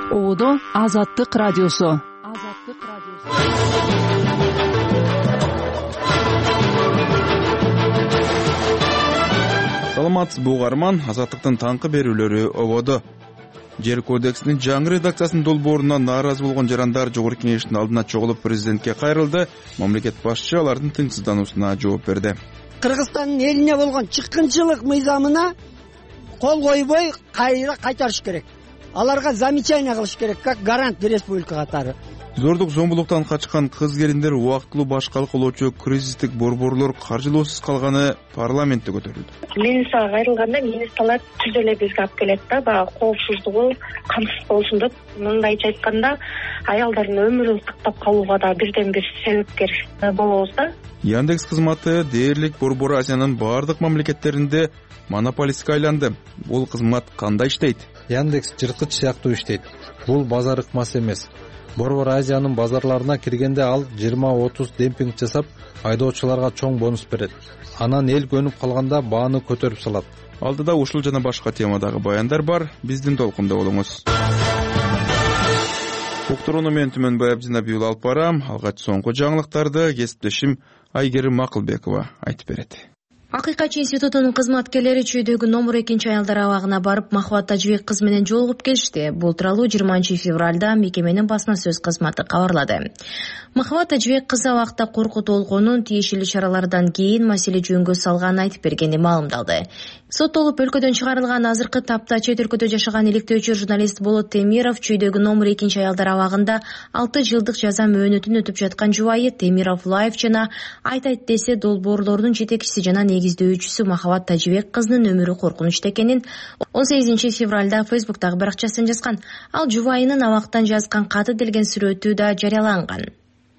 Оодо Азаттык радиосу. Саламатсызбы угарман, Азаттыктын таңкы берүүлөрү ободо. Жер кодексинин жаңы редакциясынын долбоорунан нааразы болгон жарандар Жогорку Кеңештин алдына чогулуп президентке кайрылды. Мамлекет башчысы алардын тынчсыздануусуна жооп берди. Кыргызстандын элине болгон чыккынчылык мыйзамына кол койбой кайтарыш керек. Аларга замечание кылыш керек, как гарант республика катары. Зордук зомбулуктан качкан кыз келиндер убактылуу башкалык кылуучу кризистик борборлор каржылоосуз калганы парламентте көтөрүлдү. Министрга кайрылганда министрлар түз эле бизге алып келет да, баягы коопсуздугу камсыз болсун деп. Мындайча айтканда, аялдардын өмүрүн сактап калууга да бирден бир себепкер болобуз да. Яндекс кызматы дээрлик Борбор Азиянын баардык мамлекеттеринде монополистке айланды. Бул кызмат кандай иштейт? Яндекс жырткыч сыяктуу иштейт. Бул базар ыкмасы эмес. Борбор Азиянын базарларына киргенде ал 20-30 демпинг жасап, айдоочуларга чоң бонус берет. Анан эл көнүп калганда бааны көтөрүп салат. Алдыда ушул жана башка темадагы баяндар бар. Биздин толкунда болуңуз. Уктурууну мен Түмөнбай Абдинабиул алып барам. Алгач соңку жаңылыктарды кесиптешим Айгерим Макылбекова айтып берет. Акыйкатчы институтунун кызматкерлери Чүйдөгү номер 2 аялдар абагына барып, Махабат Тажибек кызы менен жолугуп келишти. Бул тууралуу 20 февралда мекеменин басма сөз кызматы кабарлады. Махабат Тажибек кызы абакта коркутулгонун, тиешелүү чаралардан кийин маселе жөнгө салганын айтып бергени маалымдалды. Соттолуп өлкөдөн чыгарылган азыркы тапта чет өлкөдө жашаган иликтөөчү журналист Болот Темиров Чүйдөгү номер 2 аялдар абагында 6 жылдык жаза мөөнөтүн өтүп жаткан жубайы Темиров Лайф жана айт десе долбоорлордун жетекчиси жана негиздөөчүсү Махабат Тажибек кызынын өмүрү коркунучта экенин 18 февралда Фейсбуктагы баракчасына жазган. Ал жубайынын абактан жазган каты делген сүрөтү да жарыяланган.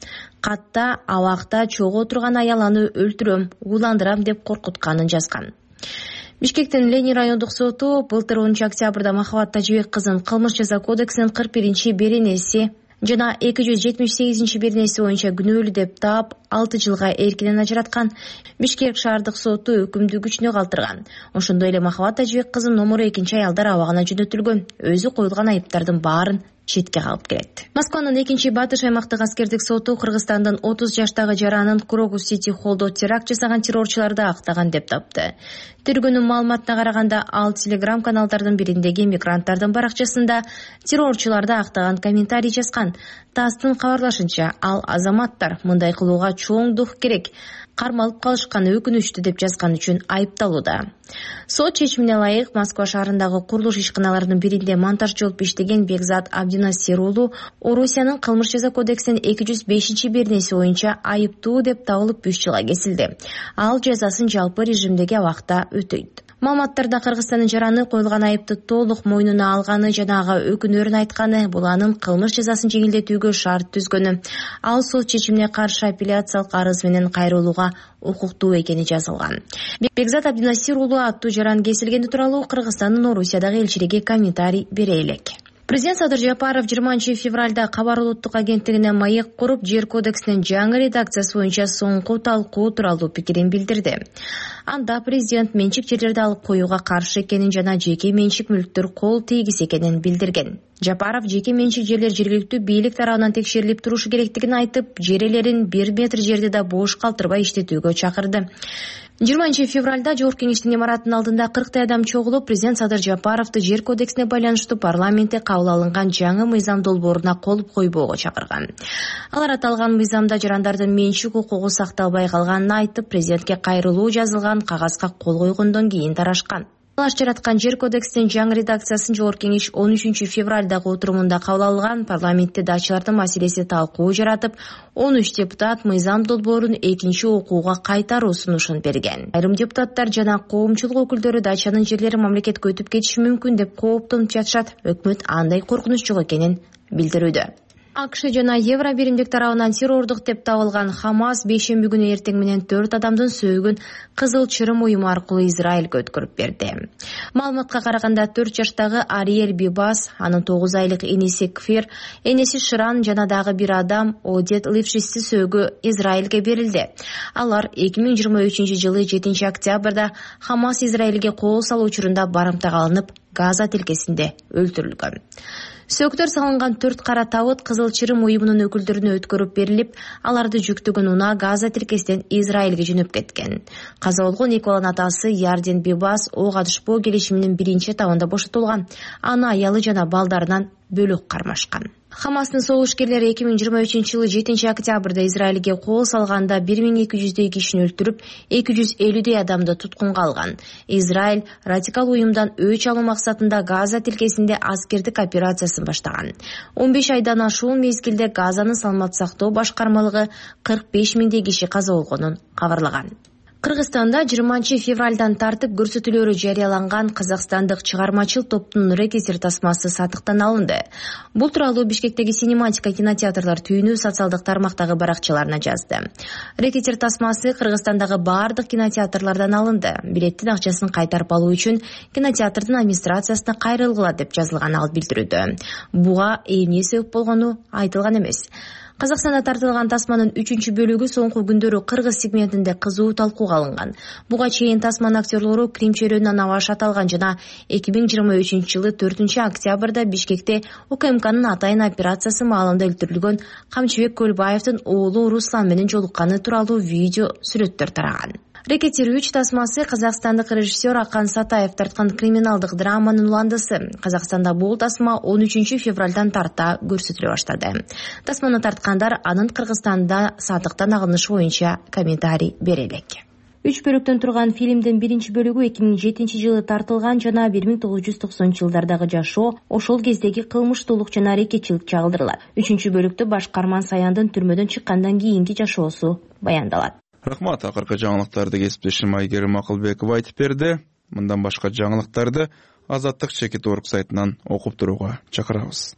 Катта абакта чогуу турган аяланы өлтүрөм, уландырам деп коркутканын жазган. Бишкектин Ленин райондук соту былтыр 10 октябрда Махабат Тажибек кызын кылмыш жаза кодексинин 41 беренеси жана 278 беренеси боюнча күнөөлүү деп таап 6 жылга эркинен ажыраткан. Бишкек шаардык соту өкүмдү күчүнө калтырган. Ошондой эле Махабат Тажибек кызы номер 2 аялдар абагына жөнөтүлгөн. Өзү коюлган айыптардын баарын четке калып келет. Москванын 2-Батыш аймактык аскердик соту Кыргызстандын 30 жаштагы жаранын Крокус Сити Холлдо теракт жасаган террорчуларды актаган деп тапты. Тергөөнүн маалыматына караганда, ал Telegram каналдардын бириндеги мигранттардын баракчасында террорчуларды актаган комментарий жазган. ТАССтын кабарлашынча, ал азаматтар мындай кылууга чоң дух керек, кармалып калышканы өкүнүчтүү деп жазган үчүн айыпталууда. Сот чечимине ылайык Москва шаарындагы курулуш ишканаларынын биринде монтажчы болуп иштеген Бекзат Абдинасир уулу Орусиянын кылмыш жаза кодексинин 205 беренеси боюнча айыптуу деп табылып 3 жылга кесилди. Ал жазасын жалпы режимдеги абакта өтөйт. Маалыматтарда Кыргызстандын жараны коюлган айыпты толук мойнуна алганы жана ага өкүнөрүн айтканы, бул анын кылмыш жазасын жеңилдетүүгө шарт түзгөнү. Ал сот чечимине каршы апелляциялык арыз менен кайрылууга укуктуу экени жазылган. Бекзат Абдинасир уулу аттуу жаран кесилгени тууралуу Кыргызстандын Орусиядагы элчилиги комментарий бере элек. Президент Садыр Жапаров 20 февралда Кабар улуттук агенттигине маек куруп, жер кодексинин жаңы редакциясы боюнча соңку талкуу тууралуу пикирин билдирди. Анда президент менчик жерлерди алып коюуга каршы экенин жана жеке менчик мүлктөр кол тийгис экенин билдирген. Жапаров жеке менчик жерлер жергиликтүү бийлик тарабынан текшерилип турушу керектигин айтып, жер ээлерин 1 метр жерди да бош калтырбай иштетүүгө чакырды. 20 февралда Жогорку Кеңештин имаратынын алдында 40 адам чогулуп, президент Садыр Жапаровду жер кодексине байланыштуу парламентте кабыл алынган жаңы мыйзам долбооруна кол койбоого чакырган. Алар аталган мыйзамда жарандардын менчик укугу сакталбай калганын айтып, президентке кайрылуу жазылган кагазга кол койгондон кийин тарашкан. Алаш жараткан жер кодексинин жаңы редакциясын Жогорку Кеңеш 13 февралдагы отурумунда кабыл алган. Парламентте дачылардын маселеси талкуу жаратып, 13 депутат мыйзам долбоорун экинчи окууга кайтаруу сунушун берген. Айрым депутаттар жана коомчулук өкүлдөрү дачанын жерлери мамлекетке өтүп кетиши мүмкүн деп кооптонуп жатышат. Өкмөт андай коркунуч жок экенин билдирүүдө. АКШ жана Евро биримдик тарабынан террордук деп табылган Хамас бейшемби күнү эртең менен 4 адамдын сөөгүн Кызыл Чырым уюму аркылуу Израилге өткөрүп берди. Маалыматка караганда 4 жаштагы Ариэль Бибас, анын 9 айлык иниси Кфир, энеси Ширан жана дагы бир адам Одет Лившисти сөөгү Израилге берилди. Алар 2023 жылы 7 октябрда Хамас Израилге кол салуу учурунда барымтага алынып, Газа тилкесинде өлтүрүлгөн. Сөктөр салынган 4 кара табыт Кызыл Чырым уюмунун өкүлдөрүнө өткөрүп берилип, аларды жүктөгөн унаа Газа тилкесинен Израилге жөнөп кеткен. Каза болгон 2 баланын атасы Ярден Бибас ок атышпоо келишиминин 1-этабында бошотулган. Аны аялы жана балдарынан бөлөк кармашкан. Хамастын согушкерлери 2023-жылы 7-октябрда Израилге кол салганда 1200 кишини өлтүрүп, 250 адамды туткунга алган. Израиль радикал уюмдан өч алуу максатында Газа тилкесинде аскердик операциясын баштаган. 15 айдан ашуун мезгилде Газанын саламат сактоо башкармалыгы 45 миңдей киши каза болгонун кабарлаган. Кыргызстанда 20-февралдан тартып көрсөтүүлөрү жарыяланган казакстандык чыгармачыл топтун рекетир тасмасы сатыктан алынды. Бул тууралуу Бишкектеги Синематика кинотеатрлар түйүнү социалдык тармактагы баракчаларына жазды. Рекетир тасмасы Кыргызстандагы баардык кинотеатрлардан алынды. Билеттин акчасын кайтарып алуу үчүн кинотеатрдын администрациясына кайрылгыла деп жазылган ал билдирүүдө. Буга эмне себеп болгону айтылган эмес. Казакстанда тартылган тасманын 3-чү бөлүгү соңку күндөрү кыргыз сегментинде кызуу талкууга алынган. Буга чейин тасманын актерлору Крим чөйрөнүнөн аваш аталган жана 2023-жылы 4-октябрда Бишкекте УКМКнын атайын операциясы маалында өлтүрүлгөн Камчыбек Көлбаевдин оолу Руслан менен жолукканы тууралуу видео сүрөттөр тараган. Рекетир 3 тасмасы казакстандык режиссер Акан Сатаев тарткан криминалдык драманын уландысы. Казакстанда бул тасма 13-февралдан тарта көрсөтүлө баштады. Тасманы тарткандар анын Кыргызстанда сатыктан алынышы боюнча комментарий бере элек. 3 бөлүктөн турган фильмдин 1-чи бөлүгү 2007-жылы тартылган жана 1990-жылдардагы жашоо, ошол кездеги кылмыштуулук жана рекетчилик чагылдырылат. 3-чү бөлүктө башкарман Саяндын түрмөдөн чыккандан кийинки жашоосу баяндалат. Рахмат, акыркы жаңылыктарды кесиптешим Айгерим Акылбекова айтып берди. Мындан башка жаңылыктарды Азаттык Чекит.орг сайтынан окуп турууга чакырабыз.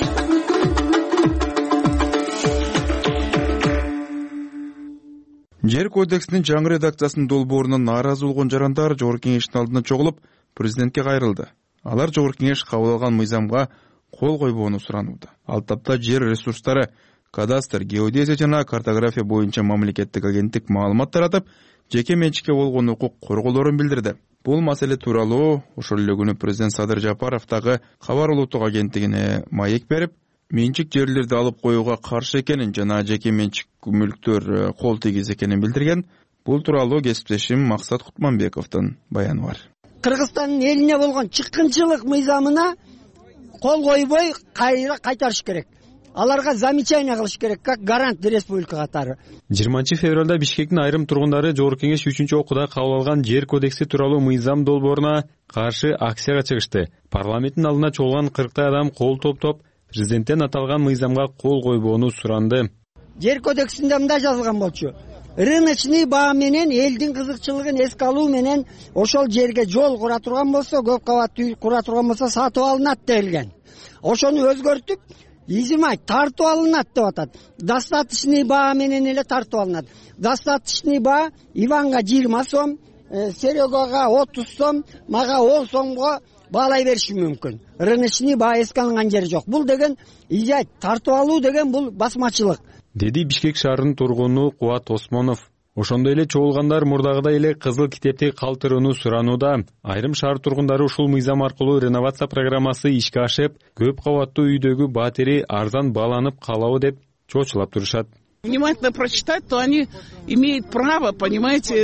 Жер кодексинин жаңы редакциясынын долбоорунда нааразы болгон жарандар Жогорку Кеңештин алдына чогулуп, президентке кайрылды. Алар Жогорку Кеңеш кабыл алган мыйзамга кол койбоону суранууда. Ал тапта жер ресурстары, кадастр, геодезия жана картография боюнча мамлекеттик агенттик маалымат таратып, жеке менчикке болгон укук корголорун билдирди. Бул маселе тууралуу ошол эле күнү президент Садыр Жапаров дагы Кабар улуттук агенттигине маек берип, менчик жерлерди алып коюуга каршы экенин жана жеке менчик мүлктөр кол тийгиз экенин билдирген. Бул тууралуу кесиптешим Максат Кутманбековдун баяны бар. Кыргызстандын элине болгон чыккынчылык мыйзамына кол койбой кайтарыш керек. Аларга замечание кылыш керек, как гарант республика катары. 20-февралда Бишкектин айрым тургундары Жогорку Кеңеш 3-окууда кабыл алган жер кодекси тууралуу мыйзам долбооруна каршы акцияга чыгышты. Парламенттин алдына чогулган 40 адам кол топтоп, президенттен аталган мыйзамга кол койбоону суранды. Жер кодексинде мындай жазылган болчу: рыночный баа менен элдин кызыкчылыгын эске алуу менен ошол жерге жол кура турган болсо, көп кабаттуу үй кура турган болсо сатып алынат делген. Ошону өзгөртүп изимайт тартып алынат деп атат. Достаточный баа менен эле тартып алынат. Достаточный баа Иванга 20 сом, Серегага 30 сом, мага 10 сомго баалай бериши мүмкүн. Рыночный баа эске алынган жери жок. Бул деген изяйт тартып алуу деген бул басмачылык, деди Бишкек шаарынын тургуну Кубат Осмонов. Ошондой эле чогулгандар мурдагыдай эле кызыл китепти калтырууну суранууда. Айрым шаар тургундары ушул мыйзам аркылуу реновация программасы ишке ашып, көп кабаттуу үйдөгү батири арзан бааланып калабы деп чочулап турушат. Внимательно прочитать, то они имеют право, понимаете,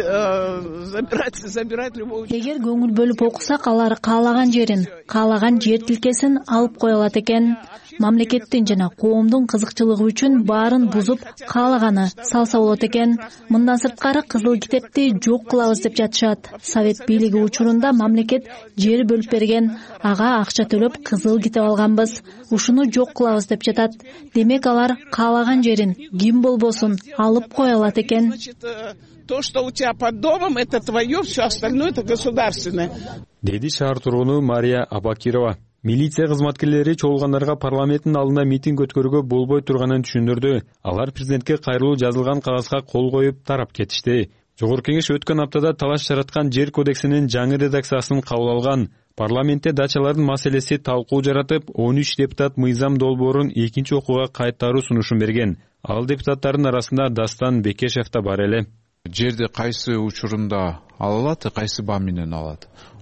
забирать любого. Эгер көңүл бөлүп окусак, алар каалаган жерин, каалаган жер тилкесин алып кое алат экен. Мамлекеттин жана коомдун кызыкчылыгы үчүн баарын бузуп каалаганы салса болот экен. Мындан сырткары кызыл китепти жок кылабыз деп жатышат. Совет бийлиги учурунда мамлекет жер бөлүп берген, ага акча төлөп кызыл китеп алганбыз. Ушуну жок кылабыз деп жатат. Демек алар каалаган жерин ким болбосун алып кое алат экен. То, что у тебя под домом, это твое, все остальное это государственное. Деди шаар тургуну Мария Абакирова. Милиция кызматкерлери чогулгандарга парламенттин алдында митинг өткөрүүгө болбой турганын түшүндүрдү. Алар президентке кайрылуу жазылган кагазга кол коюп тарап кетишти. Жогорку Кеңеш өткөн аптада талаш жараткан жер кодексинин жаңы редакциясын кабыл алган. Парламентте дачалардын маселеси талкуу жаратып, 13 депутат мыйзам долбоорун экинчи окууга кайтаруу сунушун берген. Ал депутаттардын арасында Дастан Бекешев да бар эле. Жерди кайсы учурунда ала алат, кайсы баа менен алат?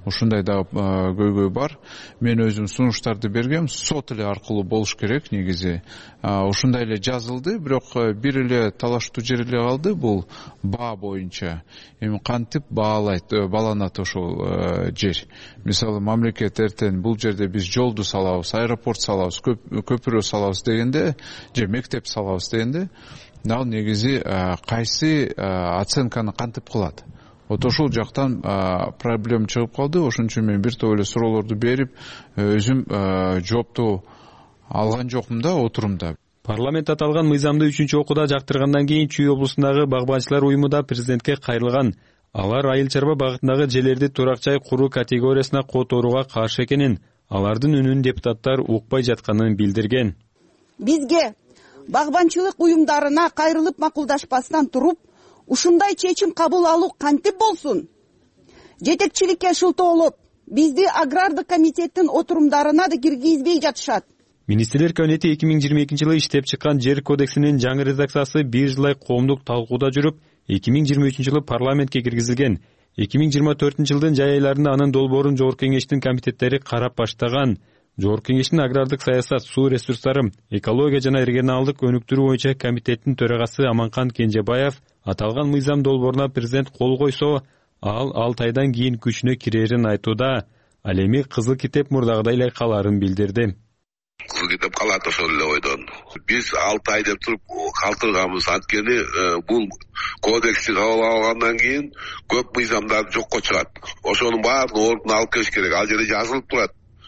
ушундай да көйгөй бар. Мен өзүм сунуштарды бергем, сот эле аркылуу болуш керек негизи. Ушундай эле жазылды, бирок бир эле талаштуу жер эле калды, бул баа боюнча. Эми кантип бааланат ошол жер? Мисалы мамлекет эртең бул жерде биз жолду салабыз, аэропорт салабыз, көпүрө салабыз дегенде, же мектеп салабыз дегенде, ал негизи кайсы оценканы кантип кылат? Вот ошол жактан проблема чыгып калды. Ошон үчүн мен бир топ эле суроолорду берип, өзүм жоопту алган жокмун да отурумда. Парламент аталган мыйзамды 3-окууда жактыргандан кийин Чүй облусундагы багбанчылар уюму да президентке кайрылган. Алар айыл чарба багытындагы жерлерди турак жай куруу категориясына которууга каршы экенин, алардын үнүн депутаттар укпай жатканын билдирген. Бизге багбанчылык уюмдарына кайрылып макулдашпастан туруп, ушундай чечим кабыл алуу кантип болсун? Жетекчиликке шылтоолоп, бизди агрардык комитеттин отурумдарына да киргизбей жатышат. Министрлер кабинети 2022-жылы иштеп чыккан жер кодексинин жаңы редакциясы бир жылдай коомдук талкууда жүрүп, 2023-жылы парламентке киргизилген. 2024-жылдын жай айларында анын долбоорун Жогорку кеңештин комитеттери карап баштаган. Жогорку кеңештин агрардык саясат, суу ресурстары, экология жана регионалдык өнүктүрүү боюнча комитеттин төрагасы Аманкан Кенжебаев аталган мыйзам долбооруна президент кол койсо, ал 6 айдан кийин күчүнө кирерин айтууда. Ал эми кызыл китеп мурдагыдай эле каларын билдирди. Кызыл китеп калат ошол эле ойдон. Биз 6 ай деп туруп калтырганбыз, анткени бул кодексти кабыл алгандан кийин көп мыйзамдар жокко чыгат. Ошонун баарын ордуна алып келиш керек. Ал жерде жазылып турат.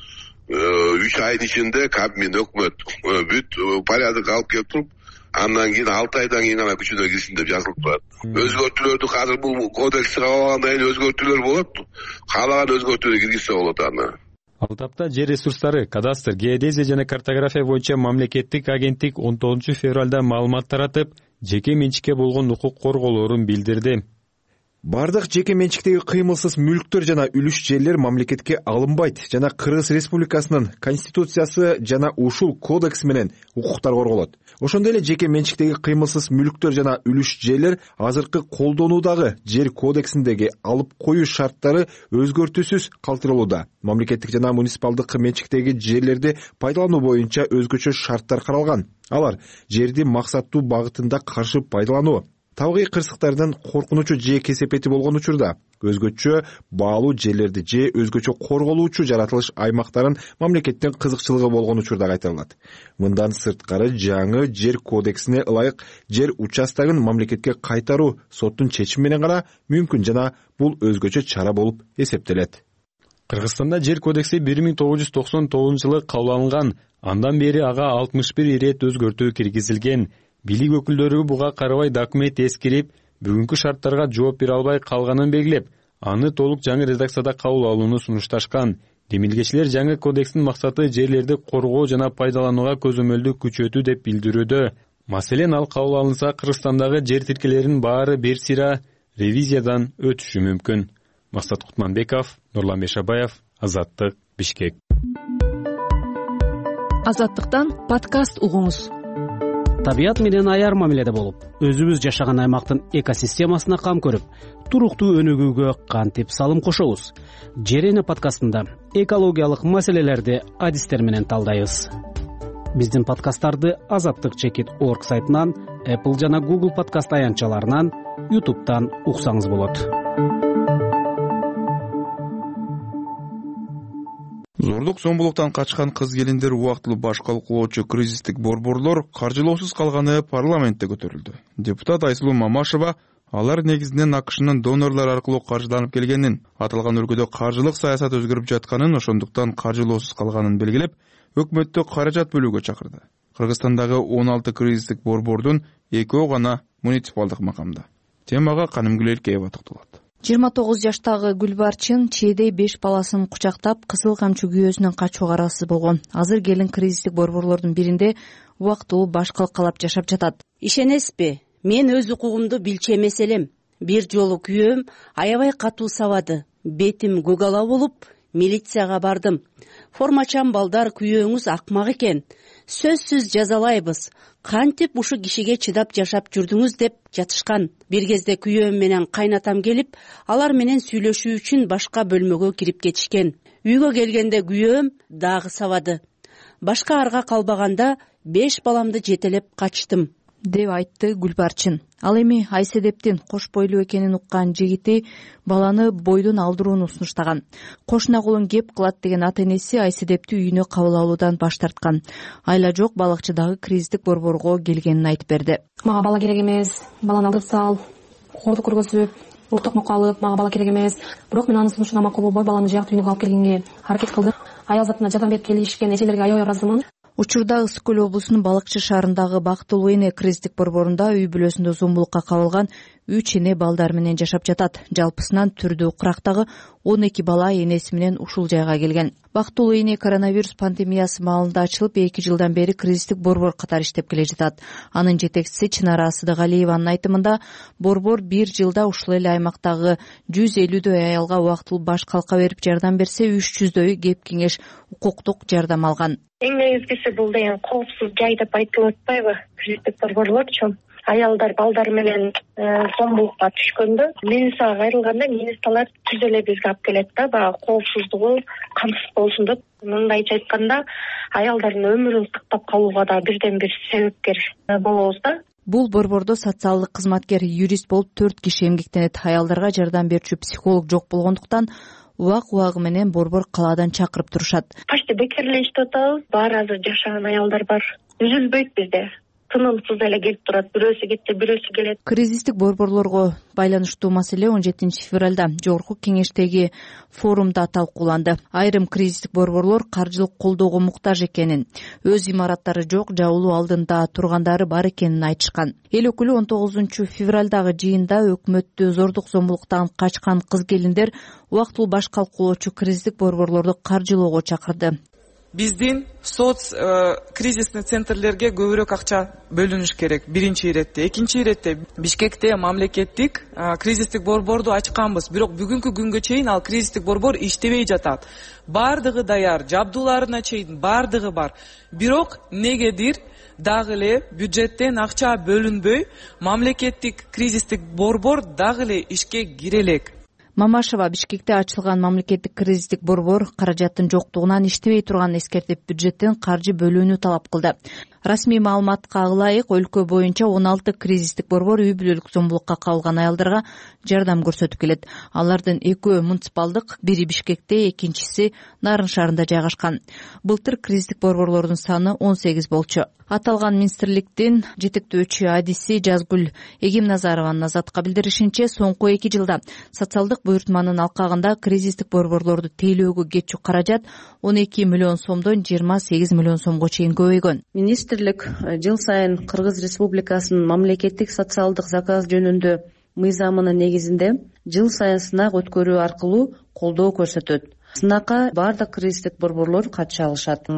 3 айдын ичинде Кабмин, өкмөт бүт порядок алып келип туруп, андан кийин 6 айдан кийин гана күчүнө кирсин деп жазылып турат. Өзгөртүүлөрдү азыр бул кодексти кабыл алгандан кийин өзгөртүүлөр болот. Каалаган өзгөртүүгө киргизсе болот аны. Ал тапта жер ресурстары, кадастр, геодезия жана картография боюнча мамлекеттик агенттик 19 февралда маалымат таратып, жеке менчикке болгон укук корголоорун билдирди. Бардык жеке менчиктеги кыймылсыз мүлктөр жана үлүш жерлер мамлекетке алынбайт жана Кыргыз Республикасынын конституциясы жана ушул кодекс менен укуктар корголот. Ошондой эле жеке менчиктеги кыймылсыз мүлктөр жана үлүш жерлер азыркы колдонуудагы жер кодексиндеги алып коюу шарттары өзгөртүүсүз калтырылууда. Мамлекеттик жана муниципалдык менчиктеги жерлерди пайдалануу боюнча өзгөчө шарттар каралган. Алар жерди максаттуу багытында каршы пайдалануу, табигый кырсыктардан коркунучу же кесепети болгон учурда өзгөчө баалуу жерлерди же өзгөчө корголуучу жаратылыш аймактарын мамлекеттин кызыкчылыгы болгон учурда кайтарылат. Мындан сырткары жаңы жер кодексине ылайык жер участогун мамлекетке кайтаруу соттун чечими менен гана мүмкүн жана бул өзгөчө чара болуп эсептелет. Кыргызстанда жер кодекси 1999-жылы кабыл алынган, андан бери ага 61 ирет өзгөртүү киргизилген. Бийлик өкүлдөрү буга карабай документ эскирип, бүгүнкү шарттарга жооп бере албай калганын белгилеп, аны толук жаңы редакцияда кабыл алууну сунушташкан. Демилгечилер жаңы кодекстин максаты жерлерди коргоо жана пайдаланууга көзөмөлдү күчөтүү деп билдирүүдө. Маселен, ал кабыл алынса, Кыргызстандагы жер тилкелеринин баары бир сыйра ревизиядан өтүшү мүмкүн. Максат Кутманбеков, Нурлан Бешабаев, Азаттык, Бишкек. Азаттыктан подкаст угуңуз. Табият менен аяр мамиледе болуп, өзүбүз жашаган аймактын экосистемасына кам көрүп, туруктуу өнүгүүгө кантип салым кошобуз? Жерене подкастында экологиялык маселелерди адистер менен талдайбыз. Биздин подкасттарды azattik.org сайтынан, Apple жана Google подкаст аянтчаларынан, YouTube'дан уксаңыз болот. Зордук зомбулуктан качкан кыз келиндер убактылуу баш калкулоочу кризистик борборлор каржылоосуз калганы парламентте көтөрүлдү. Депутат Айсулуу Мамашева алар негизинен АКШнын донорлор аркылуу каржыланып келгенин, аталган өлкөдө каржылык саясат өзгөрүп жатканын, ошондуктан каржылоосуз калганын белгилеп, өкмөттү каражат бөлүүгө чакырды. Кыргызстандагы 16 кризистик борбордун 2 гана муниципалдык макамда. Темага Канымгүл Эркеева токтолот. 29 жаштагы Гүлбарчын чээдей 5 баласын кучактап, кызыл камчы күйөөсүнөн качууга аргасыз болгон. Азыр келин кризистик борборлордун биринде убактылуу баш калкалап жашап жатат. Ишенесизби? Мен өз укугумду билчү эмес элем. Бир жолу күйөөм аябай катуу сабады. Бетим көк ала болуп, милицияга бардым. Формачан балдар, күйөөңүз акмак экен. сөзсүз жазалайбыз, кантип ушул кишиге чыдап жашап жүрдүңүз деп жатышкан. Бир кезде күйөөм менен кайнатам келип, алар менен сүйлөшүү үчүн башка бөлмөгө кирип кетишкен. Үйгө келгенде күйөөм дагы сабады. Башка арга калбаганда 5 баламды жетелеп качтым, деп айтты Гүлбарчын. Ал эми Айседептин кош бойлуу экенин уккан жигити баланы бойдон алдырууну сунуштаган. Кошуна колун кеп кылат деген ата энеси Айседепти үйүнө кабыл алуудан баш тарткан. Айла жок балыкчы дагы кризистик борборго келгенин айтып берди. Мага бала керек эмес, баланы алдырып сал, корду көргөзүп, уктукмукка алып, мага бала керек эмес. Бирок мен анын сунушуна макул болбой, баланы жак үйүнө алып келгенге аракет кылдым. Аял затына жардам берип келишкен эжелерге аябай ыраазымын. Учурда Ысык көл облусунун Балыкчы шаарындагы Бактылуу эне кризистик борборунда үй бүлөсүндө зомбулукка кабылган 3 эне балдар менен жашап жатат. Жалпысынан түрдүү кырактагы 12 бала энеси менен ушул жайга келген. Бактылуу эне коронавирус пандемиясы маалында ачылып 2 жылдан бери кризистик борбор катары иштеп келе жатат. Анын жетекчиси Чынара Сыдыгалиеванын айтымында, борбор 1 жылда ушул эле аймактагы 150дөй аялга убактылуу баш калка берип жардам берсе, 300дөйү кеп кеңеш, укуктук жардам алган. Эң негизгиси бул деген коопсуз жай деп айтылып атпайбы? Кризистик борборлорчу аялдар балдар менен зомбулукка түшкөндө менин сага кайрылганда министрлар түз эле бизге алып келет да, баягы коопсуздугу камсыз болсун деп. Мындайча айтканда, аялдардын өмүрүн сактап калууга да бирден бир себепкер болобуз да. Бул борбордо социалдык кызматкер, юрист болуп 4 киши эмгектенет. Аялдарга жардам берүүчү психолог жок болгондуктан убак менен борбор калаадан чакырып турушат. Почти бекерлей иштеп атабыз. Баары азыр жашаган аялдар бар. Үзүлбөйт бизде. Тынымсыз эле келип турат. Бирөөсү кетти, бирөөсү келет. Кризистик борборлорго байланыштуу маселе 17 февралда Жогорку Кеңештеги форумда талкууланды. Айрым кризистик борборлор каржылык колдоого муктаж экенин, өз имараттары жок, жабылуу алдында тургандары бар экенин айтышкан. Эл өкүлү 19 февралдагы жыйында өкмөттү зордук зомбулуктан качкан кыз-келиндер убактылуу баш калкуулоочу кризистик борборлорду каржылоого чакырды. Биздин соц кризисный центрлерге көбүрөөк акча бөлүнүш керек, биринчи иретте. Экинчи иретте Бишкекте мамлекеттик кризистик борборду ачканбыз, бирок бүгүнкү күнгө чейин ал кризистик борбор иштебей жатат. Бардыгы даяр, жабдууларына чейин бардыгы бар. Бирок негедир дагы эле бюджеттен акча бөлүнбөй, мамлекеттик кризистик борбор дагы эле ишке кире элек. Мамашева Бишкекте ачылган мамлекеттик кризистик борбор каражаттын жоктугунан иштебей турганын эскертип, бюджеттен каржы бөлүүнү талап кылды. Расмий маалыматка ылайык, өлкө боюнча 16 кризистик борбор үй бүлөлүк зомбулукка кабылган аялдарга жардам көрсөтүп келет. Алардын 2 муниципалдык, бири Бишкекте, экинчиси Нарын шаарында жайгашкан. Былтыр кризистик борборлордун саны 18 болчу. Аталган министрликтин жетектөөчү адиси Жазгүл Эгемназарованын Азатка билдиришинче, соңку 2 жылда социалдык буйртманын алкагында кризистик борборлорду тейлөөгө кетчү каражат 12 миллион сомдон 28 миллион сомго чейин көбөйгөн. Министрлик жыл сайын Кыргыз Республикасынын мамлекеттик социалдык заказ жөнүндө мыйзамынын негизинде жыл сайын сынак өткөрүү аркылуу колдоо көрсөтөт. Сынакка бардык кризистик борборлор катыша алышат.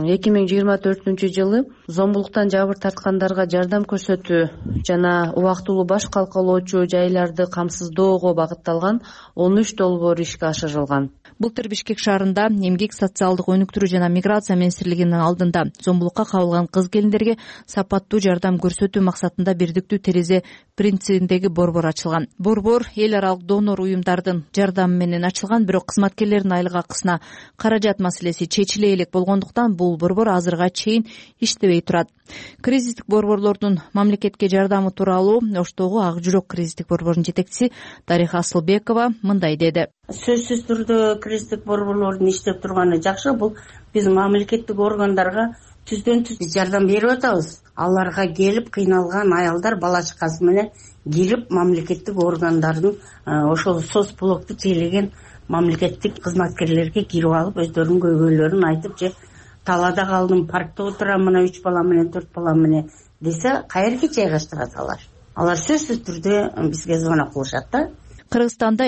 2024 жылы зомбулуктан жабыр тарткандарга жардам көрсөтүү жана убактылуу баш калкалоочу жайларды камсыздоого багытталган 13 долбоор ишке ашырылган. Былтыр Бишкек шаарында эмгек, социалдык өнүктүрүү жана миграция министрлигинин алдында зомбулукка кабылган кыз-келиндерге сапаттуу жардам көрсөтүү максатында бирдиктүү терезе принцибиндеги борбор ачылган. Борбор эл аралык донор уюмдардын жардамы менен ачылган, бирок кызматкерлердин айлык акысына каражат маселеси чечиле элек болгондуктан бул борбор азырга чейин иштебей турат. Кризистик борборлордун мамлекетке жардамы тууралуу Оштогу Ак жүрөк кризистик борбордун жетекчиси Дариха Асылбекова мындай деди. Сөзсүз түрдө кризистик борборлордун иштеп турганы жакшы. Бул биз мамлекеттик органдарга түздөн-түз жардам берип атабыз. Аларга келип кыйналган аялдар бала чакасы менен келип мамлекеттик органдардын ошол соцблокту тейлеген мамлекеттик кызматкерлерге кирип алып, өздөрүнүн көйгөйлөрүн айтып, же талаада калдым, паркта отурам, мына 3 бала менен 4 бала менен десе, кайерге жайгаштырат алар? Алар сөзсүз түрдө бизге звонок кылышат да. Кыргызстанда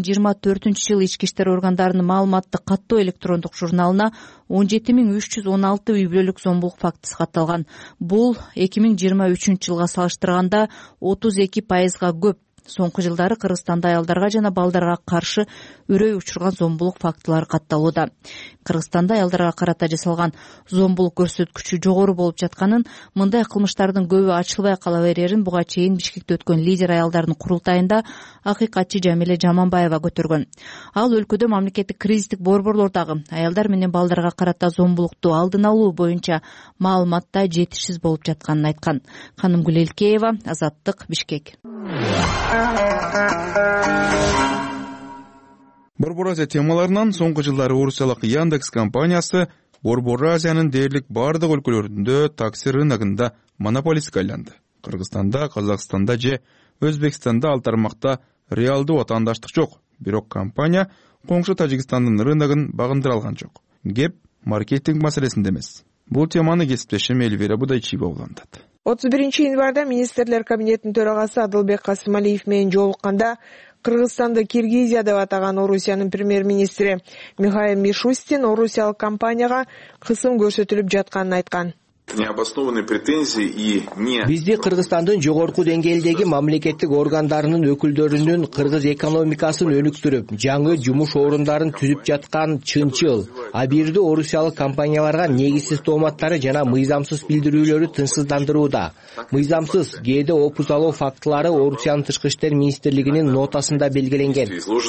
2024 ички иштер органдарынын маалыматтык каттоо электрондук журналына 17316 үй бүлөлүк зомбулук фактысы катталган. Бул 2023 жылга салыштырганда 32% көп. Соңку жылдары Кыргызстанда аялдарга жана балдарга каршы үрөй учурган зомбулук фактылары катталууда. Кыргызстанда аялдарга карата жасалган зомбулук көрсөткүчү жогору болуп жатканын, мындай кылмыштардын көбү ачылбай кала берерин буга чейин Бишкекте өткөн лидер аялдардын курултайында акыйкатчы Жамиле Жаманбаева көтөргөн. Ал өлкөдө мамлекеттик кризистик борборлордогу аялдар менен балдарга карата зомбулукту алдын алуу боюнча маалыматта жетишсиз болуп жатканын айткан. Канымгүл Элкеева, Азаттык, Бишкек. Борбор Азия темаларынан соңку жылдары Орусиялык Яндекс компаниясы Борбор Азиянын дээрлик бардык өлкөлөрүндө такси рыногунда монополистке айланды. Кыргызстанда, Казакстанда же Өзбекстанда ал тармакта реалдуу ватандаштык жок. Бирок компания коңшу Тажикстандын рыногун багындыра алган жок. Кеп маркетинг маселесинде эмес. Бул теманы кесиптешим Эльвира Будайчиева улантат. 31-январда министрлер кабинетинин төрагасы Адылбек Касымалиев менен жолукканда Кыргызстанды Киргизия деп атаган Орусиянын премьер-министри Михаил Мишустин Орусиялык компанияга кысым көрсөтүлүп жатканын айткан. Бизди Кыргызстандын жогорку деңгээлдеги мамлекеттик органдарынын өкүлдөрүнүн кыргыз экономикасын өнүктүрүп, жаңы жумуш орундарын түзүп жаткан чынчыл, абирди орусиялык компанияларга негизсиз тооматтары жана мыйзамсыз билдирүүлөрү тынчсыздандырууда. Мыйзамсыз кээде опузалоо фактылары Орусиянын тышкы иштер министрлигинин нотасында белгиленген.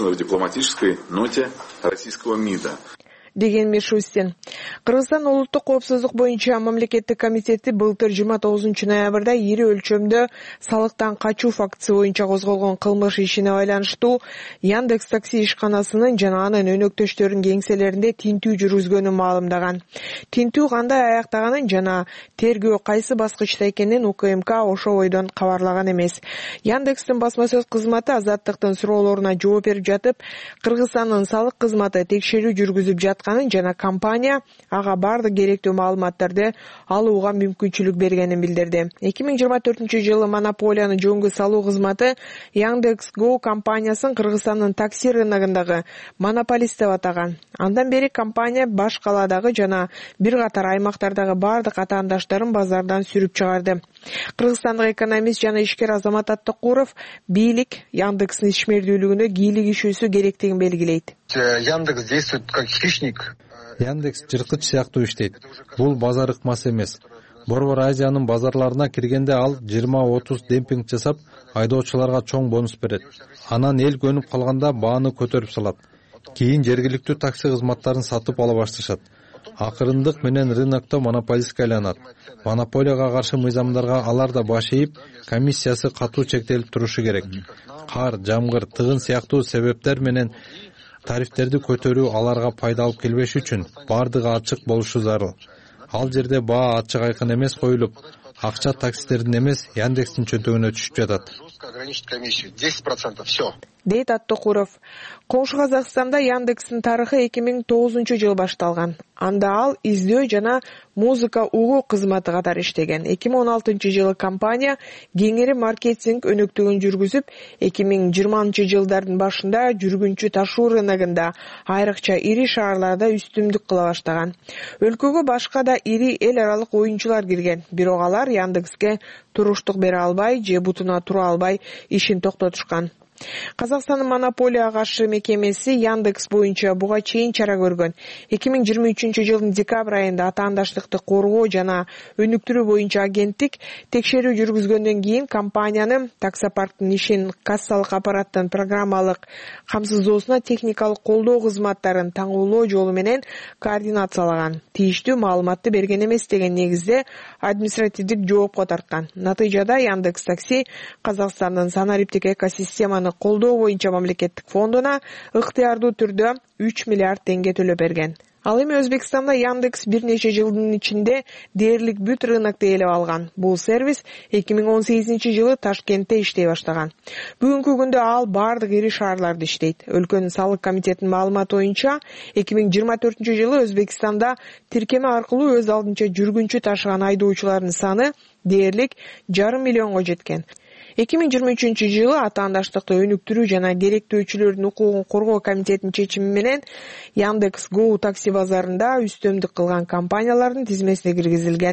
Деген Мишустин. Кыргызстан улуттук коопсуздук боюнча мамлекеттик комитети былтыр 29 ноябрда ири өлчөмдө салыктан качуу фактысы боюнча козголгон кылмыш ишине байланыштуу Яндекс такси ишканасынын жана анын өнөктөштөрүнүн кеңселеринде тинтүү жүргүзгөнүн маалымдаган. Тинтүү кандай аяктаганын жана тергөө кайсы баскычта экенин УКМК ошо бойдон кабарлаган эмес. Яндекстин басма сөз кызматы Азаттыктын суроолоруна жооп берип жатып, Кыргызстандын салык кызматы текшерүү жүргүзүп жаткан жана компания ага бардык керектүү маалыматтарды алууга мүмкүнчүлүк бергенин билдирди. 2024-жылы монополияны жөнгө салуу кызматы Яндекс.Го компаниясын Кыргызстандын такси рыногундагы монополист деп атаган. Андан бери компания баш каладагы жана бир катар аймактардагы бардык атаандаштарын базардан сүрүп чыгарды. Кыргызстандык экономист жана ишкер Азамат Аттыкуров бийлик Яндекстин ишмердүүлүгүнө кийлик ишүүсү керектигин белгилейт. Яндекс действует как хищник. Яндекс жырткыч сыяктуу иштейт. Бул базар ыкмасы эмес. Борбор Азиянын базарларына киргенде ал 20-30 демпинг жасап, айдоочуларга чоң бонус берет. Анан эл көнүп калганда бааны көтөрүп салат. Кийин жергиликтүү такси кызматтарын сатып ала башташат. Акырындык менен рынокто монополистке айланат. Монополияга каршы мыйзамдарга алар да баш ийип, комиссиясы катуу чектелип турушу керек. Кар, жамгыр, тыгын сыяктуу себептер менен тарифтерди көтөрүү аларга пайда алып келбеш үчүн бардыгы ачык болушу зарыл. Ал жерде баа ачык айкын эмес коюлуп, акча таксистердин эмес Яндекстин чөнтөгүнө түшүп жатат. Ограничить комиссию 10%, все. Дейт Аттыкуров. Коңшу Казакстанда Яндекстин тарыхы 2009-жылы башталган. Анда ал издөө жана музыка угуу кызматы катары иштеген. 2016-жылы компания кеңири маркетинг өнөктүгүн жүргүзүп, 2020-жылдардын башында жүргүнчү ташуу рыногунда, айрыкча ири шаарларда үстүмдүк кыла баштаган. Өлкөгө башка да ири эл аралык оюнчулар кирген, бирок алар Яндекске туруштук бере албай же бутуна тура албай ишин токтотушкан. Казакстандын монополияга каршы мекемеси Яндекс боюнча буга чейин чара көргөн. 2023-жылдын декабрь айында атаандаштыкты коргоо жана өнүктүрүү боюнча агенттик текшерүү жүргүзгөндөн кийин компаниянын таксопарктын ишин кассалык аппараттын программалык камсыздоосуна техникалык колдоо кызматтарын таңуулоо жолу менен координациялаган. Тийиштүү маалыматты берген эмес деген негизде административдик жоопко тарткан. Натыйжада Яндекс такси Казакстандын санариптик экосистеманы колдоо боюнча мамлекеттик фондуна ыктыярдуу түрдө 3 миллиард теңге төлөп берген. Ал эми Өзбекстанда Яндекс бир нече жылдын ичинде дээрлик бүт рынокто ээлеп алган. Бул сервис 2018-жылы Ташкентте иштей баштаган. Бүгүнкү күндө ал бардык ири шаарларда иштейт. Өлкөнүн салык комитетинин маалыматы боюнча 2024-жылы Өзбекстанда тиркеме аркылуу өз алдынча жүргүнчү ташыган айдоочулардын саны дээрлик 500 миллионго жеткен. 2023-жылы атаандаштыкты өнүктүрүү жана керектөөчүлөрдүн укугун коргоо комитетинин чечими менен Яндекс.Го такси базарында үстөмдүк кылган компаниялардын тизмесине киргизилген.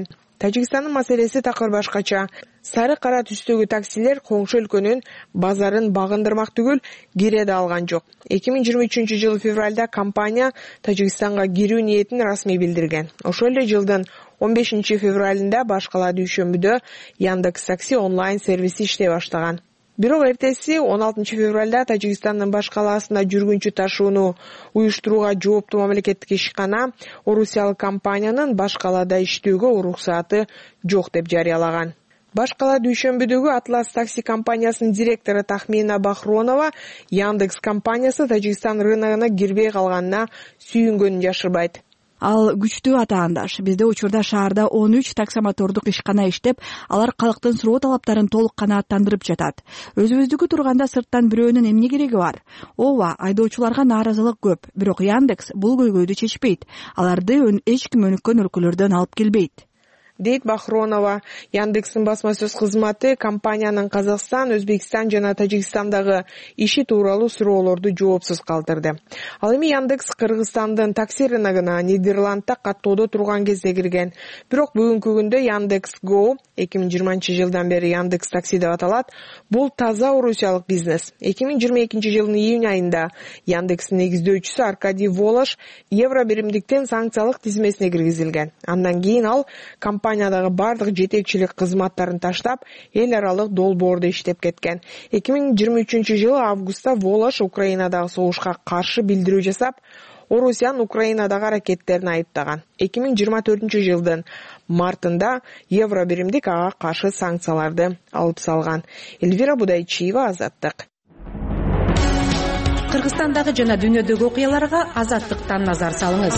Тажикстандын маселеси такыр башкача. Сары кара түстөгү таксилер коңшу өлкөнүн базарын багындырмак түгүл, кире да алган жок. 2023 февралда компания Тажикстанга кирүү ниетин расмий билдирген. Ошол эле жылдын 15 февралында башкала дүйшөмбүдө Яндекс Такси онлайн сервиси иштей баштаган. Бирок эртеси 16 февралда Тажикстандын баш калаасында жүргүнчү ташууну уюштурууга жооптуу мамлекеттик ишкана орусиялык компаниянын баш калаада иштөөгө уруксааты жок деп жарыялаган. Баш кала дүйшөмбүдөгү Атлас такси компаниясынын директору Тахмина Бахронова Яндекс компаниясы Тажикстан рыногуна кирбей калганына сүйүнгөнүн жашырбайт. Ал күчтүү атаандаш. Бизде учурда шаарда 13 таксомотордук ишкана иштеп, алар калктын суроо талаптарын толук канааттандырып жатат. Өзүбүздүкү турганда сырттан бирөөнүн эмне кереги бар? Ооба, айдоочуларга нааразылык көп, бирок Яндекс бул көйгөйдү чечпейт. Аларды эч ким өнүккөн өлкөлөрдөн алып келбейт, дейт Бахронова. Яндекстин басма сөз кызматы компаниянын Казакстан, Өзбекстан жана Тажикстандагы иши тууралуу суроолорду жоопсуз калтырды. Ал эми Яндекс Кыргызстандын такси рыногуна Нидерландда каттоодо турган кезде кирген. Бирок бүгүнкү күндө Яндекс Go 2020 жылдан бери Яндекс Такси деп аталат. Бул таза орусиялык бизнес. 2022 жылдын июнь айында Яндекстин негиздөөчүсү Аркадий Волош евро биримдиктен санкциялык тизмесине киргизилген. Андан кийин ал компаниядагы бардык жетекчилик кызматтарын таштап, эл аралык долбоордо иштеп кеткен. 2023 жылы августта Волош Украинадагы согушка каршы билдирүү жасап, Орусиянын Украинадагы аракеттерин айыптаган. 2024 жылдын мартында евро биримдик ага каршы санкцияларды алып салган. Эльвира Будайчиева, Азаттык. Кыргызстандагы жана дүйнөдөгү окуяларга Азаттыктан назар салыңыз.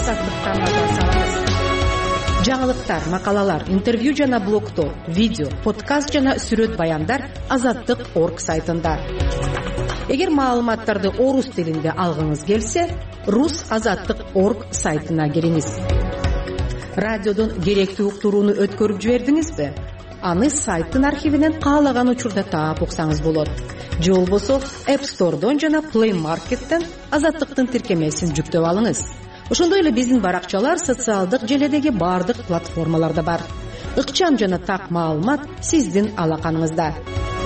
Жаңылыктар, макалалар, интервью жана блогтор, видео, подкаст жана сүрөт баяндар Азаттык.орг сайтында. Эгер маалыматтарды орус тилинде алгыңыз келсе, rus.azattik.org сайтына кириңиз. Радиодон керектүү уктурууну өткөрүп жибердиңизби? Аны сайттын архивинен каалаган учурда таап уксаңыз болот. Же болбосо App Store'дон жана Play Market'тен Азаттыктын тиркемесин жүктөп алыңыз. Ошондой эле биздин баракчалар социалдык желедеги бардык платформаларда бар. Ыкчам жана так маалымат сиздин алаканыңызда.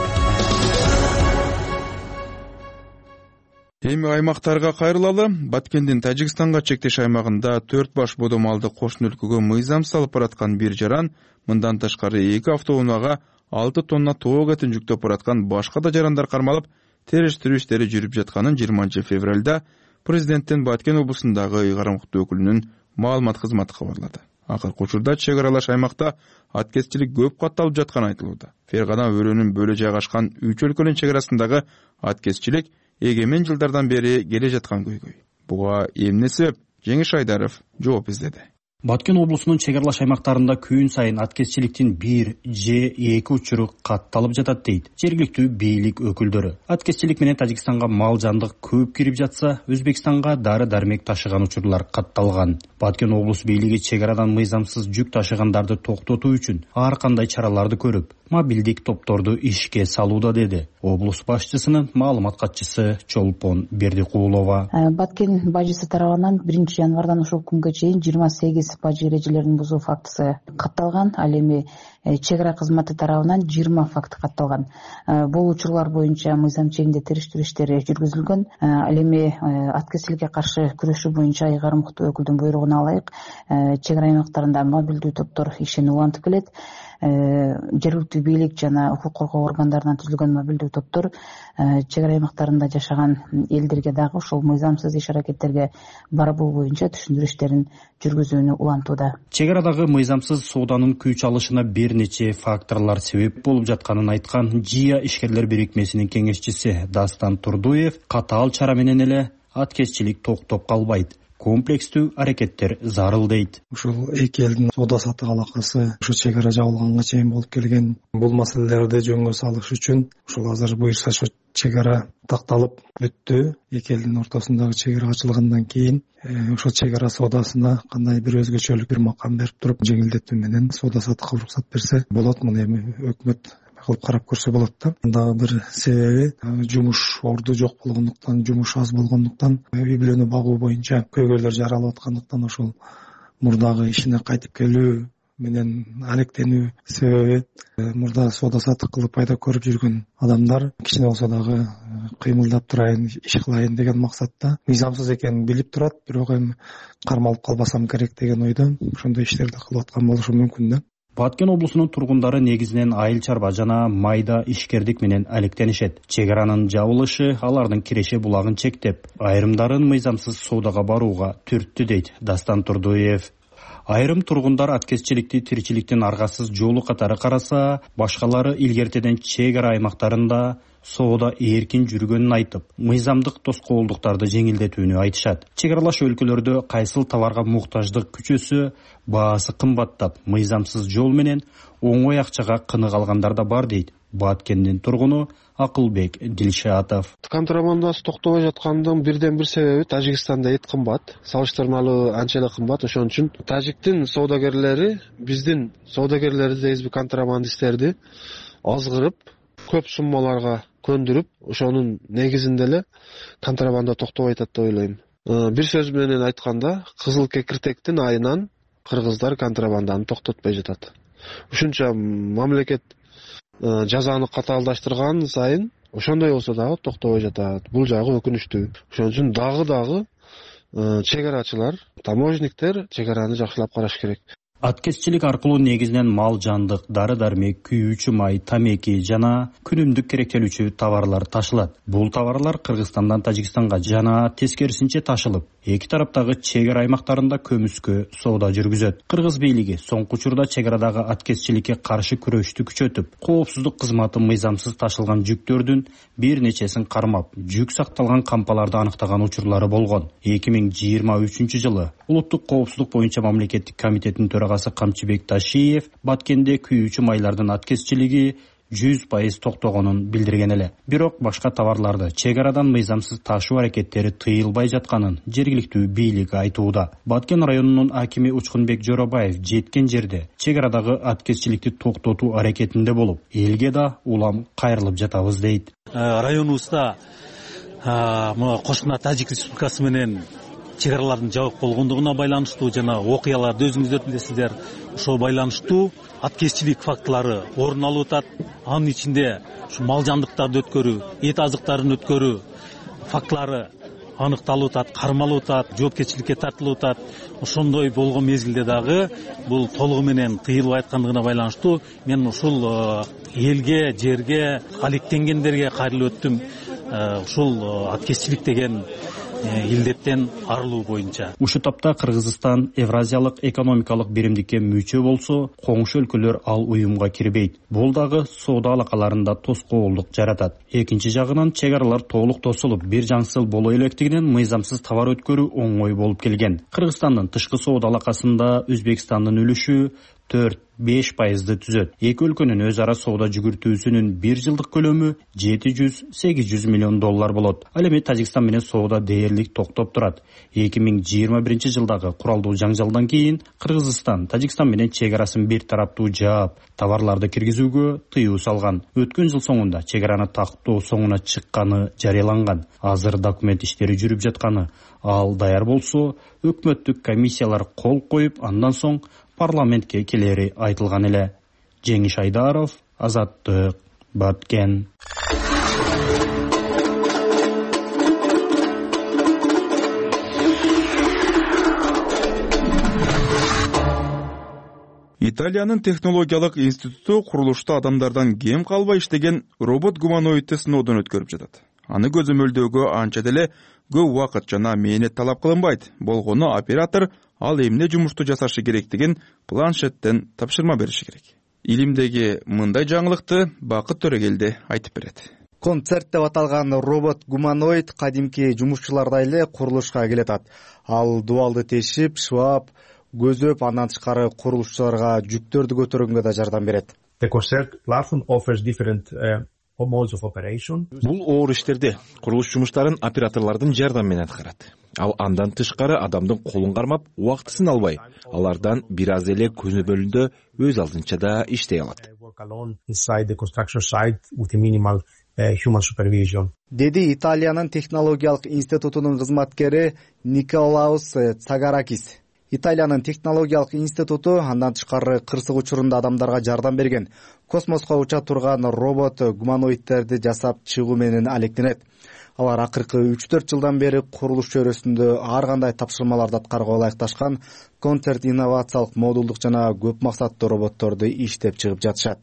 Эми аймактарга кайрылалы. Баткендин Тажикстанга чектеш аймагында 4 баш бодомалды кошуна өлкөгө мыйзам салып бараткан бир жаран, мындан тышкары 2 автоунаага 6 тонна тоок этин жүктөп бараткан башка да жарандар кармалып, териштирүү иштери жүрүп жатканын 20 февралда президенттин Баткен облусундагы ыйгарым укуктуу өкүлүнүн маалымат кызматы кабарлады. Акыркы учурда чек аралаш аймакта аткезчилик көп катталып жатканы айтылууда. Фергана өрөөнүн бөлө жайгашкан 3 өлкөнүн чек арасындагы аткезчилик эгемен жылдардан бери келе жаткан көйгөй. Буга эмне себеп? Жеңиш Айдаров жооп издеди. Баткен облусунун чек аралаш аймактарында күн сайын аткезчиликтин 1 же 2 учуру катталып жатат дейт жергиликтүү бийлик өкүлдөрү. Аткезчилик менен Тажикстанга мал жандык көп кирип жатса, Өзбекстанга дары-дармек ташыган учурлар катталган. Баткен облус бийлиги чек арадан мыйзамсыз жүк ташыгандарды токтотуу үчүн ар кандай чараларды көрүп, мобилдик топторду ишке салууда, деди облус башчысынын маалымат катчысы Чолпон Бердикулова. Баткен бажысы тарабынан 1 январдан ушул күнгө чейин 28 бажы эрежелерин бузуу фактысы катталган. Ал эми чек ара кызматы тарабынан 20 факт катталган. Бул учурлар боюнча мыйзам чегинде териштирүү иштери жүргүзүлгөн. Ал эми аткезчиликке каршы күрөшүү боюнча ыйгарым укуктуу өкүлдүн буйругуна ылайык чек ара аймактарында мобилдүү топтор ишин улантып келет. Жергиликтүү бийлик жана укук коргоо органдарынан түзүлгөн мобилдүү топтор чек ара аймактарында жашаган элдерге дагы ошол мыйзамсыз иш аракеттерге барбоо боюнча түшүндүрүү иштерин жүргүзүүнү улантууда. Чек арадагы мыйзамсыз сооданын күч алышына бир нече факторлор себеп болуп жатканын айткан ЖИА ишкерлер бирикмесинин кеңешчиси Дастан Турдуев катаал чара менен эле аткезчилик токтоп калбайт, комплекстүү аракеттер зарыл дейт. Ушул эки элдин соода саттык алакасы ушу чек ара жабылганга чейин болуп келген. Бул маселелерди жөнгө салыш үчүн ушул азыр буюрса чек ара такталып бүттү. Эки элдин ортосундагы чек ара ачылгандан кийин ошол чек ара соодасына кандай бир өзгөчөлүк бир макам берип туруп, жеңилдетүү менен соода саттыкка уруксат берсе болот. Муну эми өкмөт кылып карап көрсө болот да. Дагы бир себеби жумуш орду жок болгондуктан, жумуш аз болгондуктан, үй бүлөнү багуу боюнча көйгөйлөр жаралып аткандыктан ошол мурдагы ишине кайтып келүү менен алектенүү себеби мурда соода саттык кылып пайда көрүп жүргөн адамдар кичине болсо дагы кыймылдап турайын, иш кылайын деген максатта мыйзамсыз экенин билип турат, бирок эми кармалып калбасам керек деген ойдо ошондой иштерди кылып аткан болушу мүмкүн да. Баткен облусунун тургундары негизинен айыл чарба жана майда ишкердик менен алектенишет. Чек аранын жабылышы алардын киреше булагын чектеп, айрымдарын мыйзамсыз соодага барууга түрттү дейт Дастан Турдуев. Айрым тургундар аткезчиликти тиричиликтин аргасыз жолу катары караса, башкалары илгертеден чек ара аймактарында соода эркин жүргөнүн айтып, мыйзамдык тоскоолдуктарды жеңилдетүүнү айтышат. Чек аралаш өлкөлөрдө кайсыл товарга муктаждык күчөсө, баасы кымбаттап, мыйзамсыз жол менен оңой акчага кынык алгандар да бар дейт Баткендин тургуну Акылбек Дилшатов. Контрабандасы токтобой жаткандын бирден бир себеби Тажикстанда эт кымбат, салыштырмалуу анча эле кымбат. Ошон үчүн тажиктин соодагерлери биздин соодагерлерибизди, контрабандисттерди азгырып, көп суммаларга көндүрүп, ошонун негизинде эле контрабанда токтобой атат деп ойлойм. Бир сөз менен айтканда, кызыл кекиртектин айынан кыргыздар контрабанданы токтотпой жатат. Ушунча мамлекет жазаны катаалдаштырган сайын ошондой болсо дагы токтобой жатат. Бул жагы өкүнүчтүү. Ошон үчүн дагы чек арачылар, таможниктер чек араны жакшылап караш керек. Аткезчилик аркылуу негизинен мал жандык, дары-дармек, күйүүчү май, тамеки жана күнүмдүк керектелүүчү товарлар ташылат. Бул товарлар Кыргызстандан Тажикстанга жана тескерисинче ташылып, эки тараптагы чек ара аймактарында көмүскө соода жүргүзөт. Кыргыз бийлиги соңку учурда чек арадагы аткезчиликке каршы күрөштү күчөтүп, коопсуздук кызматы мыйзамсыз ташылган жүктөрдүн бир нечесин кармап, жүк сакталган кампаларды аныктаган учурлары болгон. 2023-жылы улуттук коопсуздук боюнча мамлекеттик комитеттин төрагасы Камчыбек Ташиев Баткенде күйүүчү майлардын аткезчилиги 100% токтогонун билдирген эле. Бирок башка товарларды чек арадан мыйзамсыз ташуу аракеттери тыйылбай жатканын жергиликтүү бийлик айтууда. Баткен районунун акими Учкунбек Жоробаев жеткен жерде чек арадагы аткезчиликти токтотуу аракетинде болуп, элге да улам кайрылып жатабыз дейт. Районубузда кошуна Тажик Республикасы менен чек аралардын жабык болгондугуна байланыштуу жана окуяларды өзүңүздөр билесиздер, ошого байланыштуу аткезчилик фактылары орун алып атат. Анын ичинде ушу мал жандыктарды өткөрүү, эт азыктарын өткөрүү фактылары аныкталып атат, кармалып атат, жоопкерчиликке тартылып атат. Ошондой болгон мезгилде дагы бул толугу менен тыйылбай аткандыгына байланыштуу мен ушул элге, жерге, алектенгендерге кайрылып өттүм. Ушул аткезчилик деген илдеттен арылуу боюнча. Ушу тапта Кыргызстан Евразиялык экономикалык биримдикке мүчө болсо, коңшу өлкөлөр ал уюмга кирбейт. Бул дагы соода алакаларында тоскоолдук жаратат. Экинчи жагынан чек аралар толук тосулуп, бир жаңсыл боло электигинен мыйзамсыз товар өткөрүү оңой болуп келген. Кыргызстандын тышкы соода алакасында Өзбекстандын үлүшү 4-5% түзөт. Эки өлкөнүн өз ара соода жүгүртүүсүнүн бир жылдык көлөмү $700-800 миллион болот. Ал эми Тажикстан менен соода дээрлик токтоп турат. 2021-жылдагы куралдуу жаңжалдан кийин Кыргызстан Тажикстан менен чек арасын бир тараптуу жаап, товарларды киргизүүгө тыюу салган. Өткөн жыл соңунда чек араны тактоо соңуна чыкканы жарыяланган. Азыр документ иштери жүрүп жатканы, ал даяр болсо, өкмөттүк комиссиялар кол коюп, андан соң парламентке келери айтылган эле. Жеңиш Айдаров, Азаттык, Баткен. Италиянын технологиялык институту курулушта адамдардан кем калбай иштеген робот-гуманоидти сыноодон өткөрүп жатат. Аны көзөмөлдөөгө анча деле көп убакыт жана мээнет талап кылынбайт. Болгону оператор ал эмне жумушту жасашы керектигин планшеттен тапшырма бериши керек. Илимдеги мындай жаңылыкты Бакыт Төрөгелди айтып берет. Концерт деп аталган робот-гуманоид кадимки жумушчулардай эле курулушка келатат. Ал дубалды тешип, шыбап, көзөп, андан тышкары курулушчуларга жүктөрдү көтөргөнгө да жардам берет. Бул оор иштерди курулуш жумуштарын операторлордун жардамы менен аткарат. Ал андан тышкары адамдын колун кармап, убактысын албай, алардан бир аз эле көзөмөлүндө өз алдынча да иштей алат. Деди Италиянын технологиялык институтунун кызматкери Николаус Цагаракис. Италиянын технологиялык институту андан тышкары кырсык учурунда адамдарга жардам берген космоско уча турган робот гуманоидтерди жасап чыгуу менен алектенет. Алар акыркы 3-4 жылдан бери курулуш чөйрөсүндө ар кандай тапшырмаларды аткарууга ылайыкташкан концерт инновациялык модулдук жана көп максаттуу роботторду иштеп чыгып жатышат.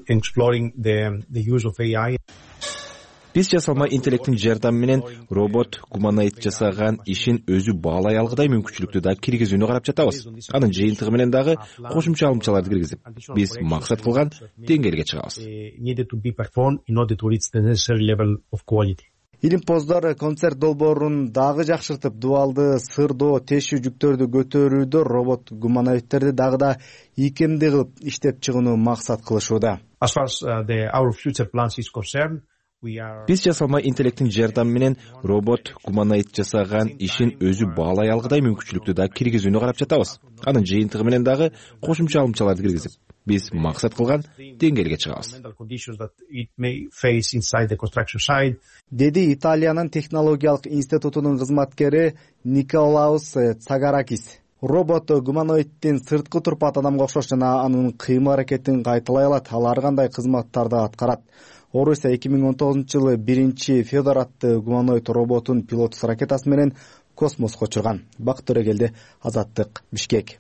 Биз жасалма интеллекттин жардамы менен робот гуманоид жасаган ишин өзү баалай алгыдай мүмкүнчүлүктү да киргизүүнү карап жатабыз. Анын жыйынтыгы менен дагы кошумча алымчаларды киргизип, биз максат кылган деңгээлге чыгабыз. Илимпоздор концерт долбоорун дагы жакшыртып, дуалды сырдоо, тешүү жүктөрдү көтөрүүдө робот гуманоидтерди дагы да ийкемдүү кылып иштеп чыгууну максат кылышууда. Биз жасалма интеллекттин жардамы менен робот гуманоид жасаган ишин өзү баалай алгыдай мүмкүнчүлүктү да киргизүүнү карап жатабыз. Анын жыйынтыгы менен дагы кошумча алымчаларды киргизип, биз максат кылган деңгээлге чыгабыз. Деди Италиянын технологиялык институтунун кызматкери Николаус Цагаракис. Робот гуманоиддин сырткы турпат адамга окшош жана анын кыймыл-аракетин кайталай алат. Ал ар кандай кызматтарды аткарат. Орусия 2019-жылы 1-Федор аттуу гуманоид роботун пилотсуз ракетасы менен космоско учурган. Бакыт Төрөгелди, Азаттык, Бишкек.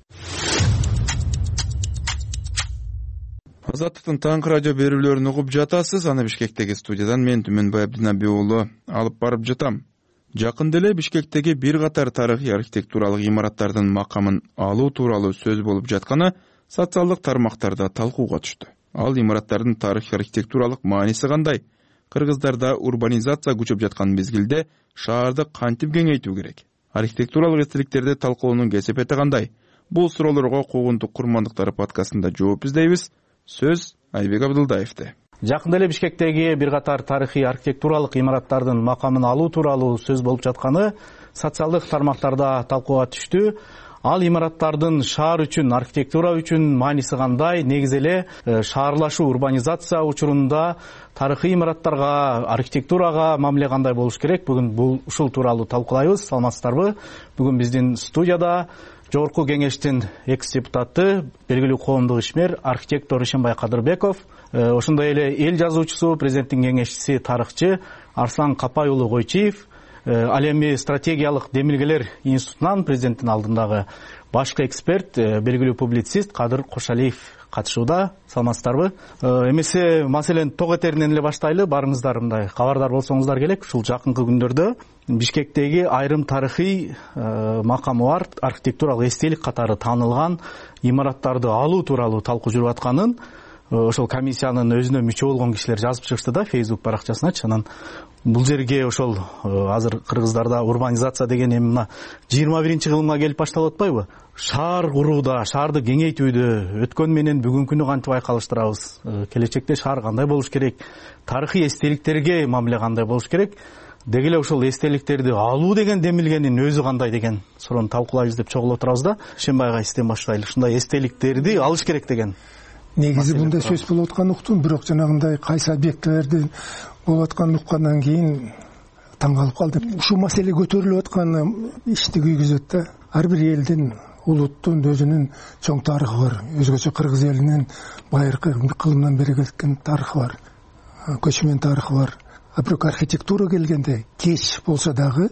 Азаттыктын таңкы радио берүүлөрүн угуп жатасыз. Аны Бишкектеги студиядан мен Түмөнбай Абдинабий уулу алып барып жатам. Жакында эле Бишкектеги бир катар тарыхый архитектуралык имараттардын макамын алуу тууралуу сөз болуп жатканы социалдык тармактарда талкууга түштү. Ал имараттардын тарыхый архитектуралык мааниси кандай? Кыргыздарда урбанизация күчөп жаткан мезгилде шаарды кантип кеңейтүү керек? Архитектуралык эстеликтерди талкуулоонун кесепети кандай? Бул суроолорго Куугунтук курмандыктары подкастында жооп издейбиз. Сөз Айбек Абдылдаевде. Жакында эле Бишкектеги бир катар тарыхый архитектуралык имараттардын макамын алуу тууралуу сөз болуп жатканы социалдык тармактарда талкууга түштү. Ал имараттардын шаар үчүн, архитектура үчүн мааниси кандай? Негизи эле шаарлашуу, урбанизация учурунда тарыхый имараттарга, архитектурага мамиле кандай болуш керек? Бүгүн ушул тууралуу талкуулайбыз. Саламатсыздарбы? Бүгүн биздин студияда Жогорку кеңештин экс-депутаты, белгилүү коомдук ишмер, архитектор Ишенбай Кадырбеков, ошондой эле эл жазуучусу, президенттин кеңешчиси, тарыхчы Арслан Капай уулу Койчиев, ал эми стратегиялык демилгелер институтунан президенттин алдындагы башкы эксперт, белгилүү публицист Кадыр Кошалиев катышууда. Саламатсыздарбы? Эмесе маселени ток этеринен эле баштайлы. Барыңыздар мындай кабардар болсоңуздар келек. Ушул жакынкы күндөрдө Бишкектеги айрым тарыхый макамы бар, архитектуралык эстелик катары таанылган имараттарды алуу тууралуу талкуу жүрүп атканын ошол комиссиянын өзүнө мүчө болгон кишилер жазып чыгышты да Facebook баракчасыначы. Анан бул жерге ошол азыр кыргыздарда урбанизация деген эми мына 21-кылымга келип башталып атпайбы? Шаар курууда, шаарды кеңейтүүдө өткөн менен бүгүнкүнү кантип айкалыштырабыз? Келечекте шаар кандай болуш керек? Тарыхый эстеликтерге мамиле кандай болуш керек? Деги эле ошол эстеликтерди алуу деген демилгенин өзү кандай деген суроону талкуулайбыз деп чогулуп отурабыз да. Шембайга истен баштайлы. Ушундай эстеликтерди алыш керек деген. Негизи мындай сөз болуп аткан уктум, бирок жанагындай кайсы объектилерди болуп атканын уккандан кийин таң калып калдым. Ушул маселе көтөрүлүп аткан ишти күйгүзөт да. Ар бир элдин, улуттун өзүнүн чоң тарыхы бар. Өзгөчө кыргыз элинин байыркы кылымдан бери кеткен тарыхы бар. Көчмөн тарыхы бар. Бирок архитектура келгенде кеч болсо дагы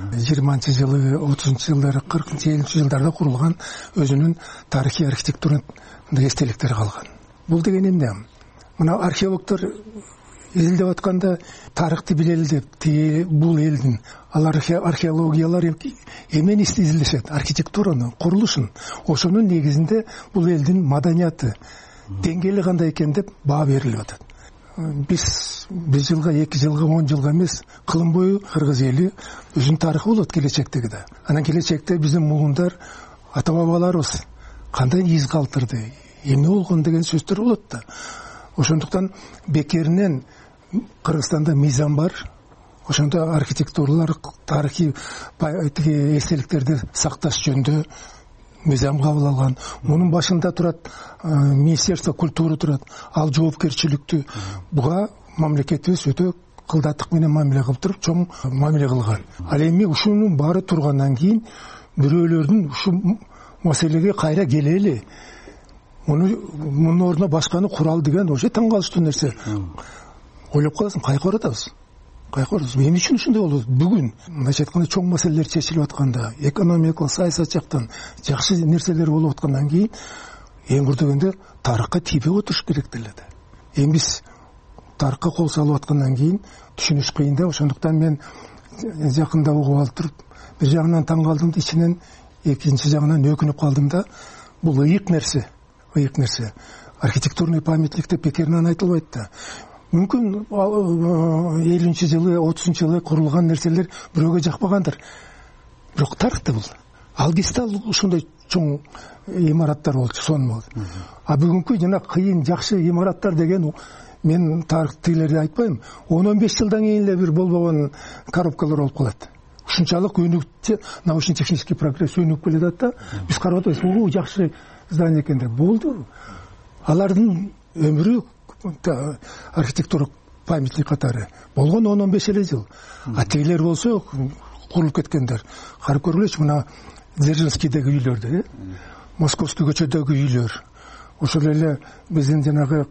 20-жылы, 30-жылдары, 40-50 жылдарда курулган өзүнүн тарыхый архитектура эстеликтери калган. Бул деген эмне? Мына археологдор изилдеп атканда тарыхты билели деп, бул элдин алар археологиялар эмени изилдешет? Архитектураны, курулушун. Ошонун негизинде бул элдин маданияты, деңгээли кандай экен деп баа берилип атат. Биз 1 жылга, 2 жылга, 10 жылга эмес, кылым бою кыргыз эли өзүнүн тарыхы болот келечектеги да. Анан келечекте биздин муундар, ата бабаларыбыз кандай из калтырды, эмне болгон деген сөздөр болот да. Ошондуктан бекеринен Кыргызстанда мыйзам бар. Ошондо архитектуралар, тарыхый эстеликтерди сакташ жөнүндө мыйзам кабыл алган. Мунун башында турат Министерство культуры турат. Ал жоопкерчиликтүү буга мамлекетибиз өтө кылдаттык менен мамиле кылып туруп, чоң мамиле кылган. Ал эми ушунун баары тургандан кийин бирөөлөрдүн ушу маселеге кайра келели, мунун ордуна башканы куралы деген вообще таң калыштуу нерсе. Ойлоп каласың, кайка баратабыз. Эмне үчүн ушундай болду? Бүгүн мындайча айтканда чоң маселелер чечилип атканда, экономикалык, саясат жактан жакшы нерселер болуп аткандан кийин эң көрдөгөндө тарыхка тийбей отуруш керек деле да. Эми биз тарыхка кол салып аткандан кийин түшүнүш кыйын да. Ошондуктан мен жакында угуп алып туруп, бир жагынан таң калдым да, ичинен экинчи жагынан өкүнүп калдым да. Бул ыйык нерсе. Архитектурный памятник деп бекеринен айтылбайт да. Мүмкүн 50-жылы, 30-жылы курулган нерселер бирөөгө жакпагандыр. Бирок тарыхта бул. Ал кезде ушундай чоң имараттар болчу, сон болду. А бүгүнкү жана кыйын жакшы имараттар деген мен тарыхтыйлерди айтпайм. 10-15 жылдан кийин эле бир болбогон коробкалар болуп калат. Ушунчалык өнүкчү научно-технический прогресс өнүгүп келатат да. Биз карап атабыз, жакшы здание экен деп болду. Алардын өмүрү архитектура памятник катары болгон 10-15 эле жыл. А тегилер болсо курулуп кеткендер. Карап көргүлөчү, мына Дзержинскийдеги үйлөрдү, Московский көчөдөгү үйлөр. Ошол эле биздин жанагы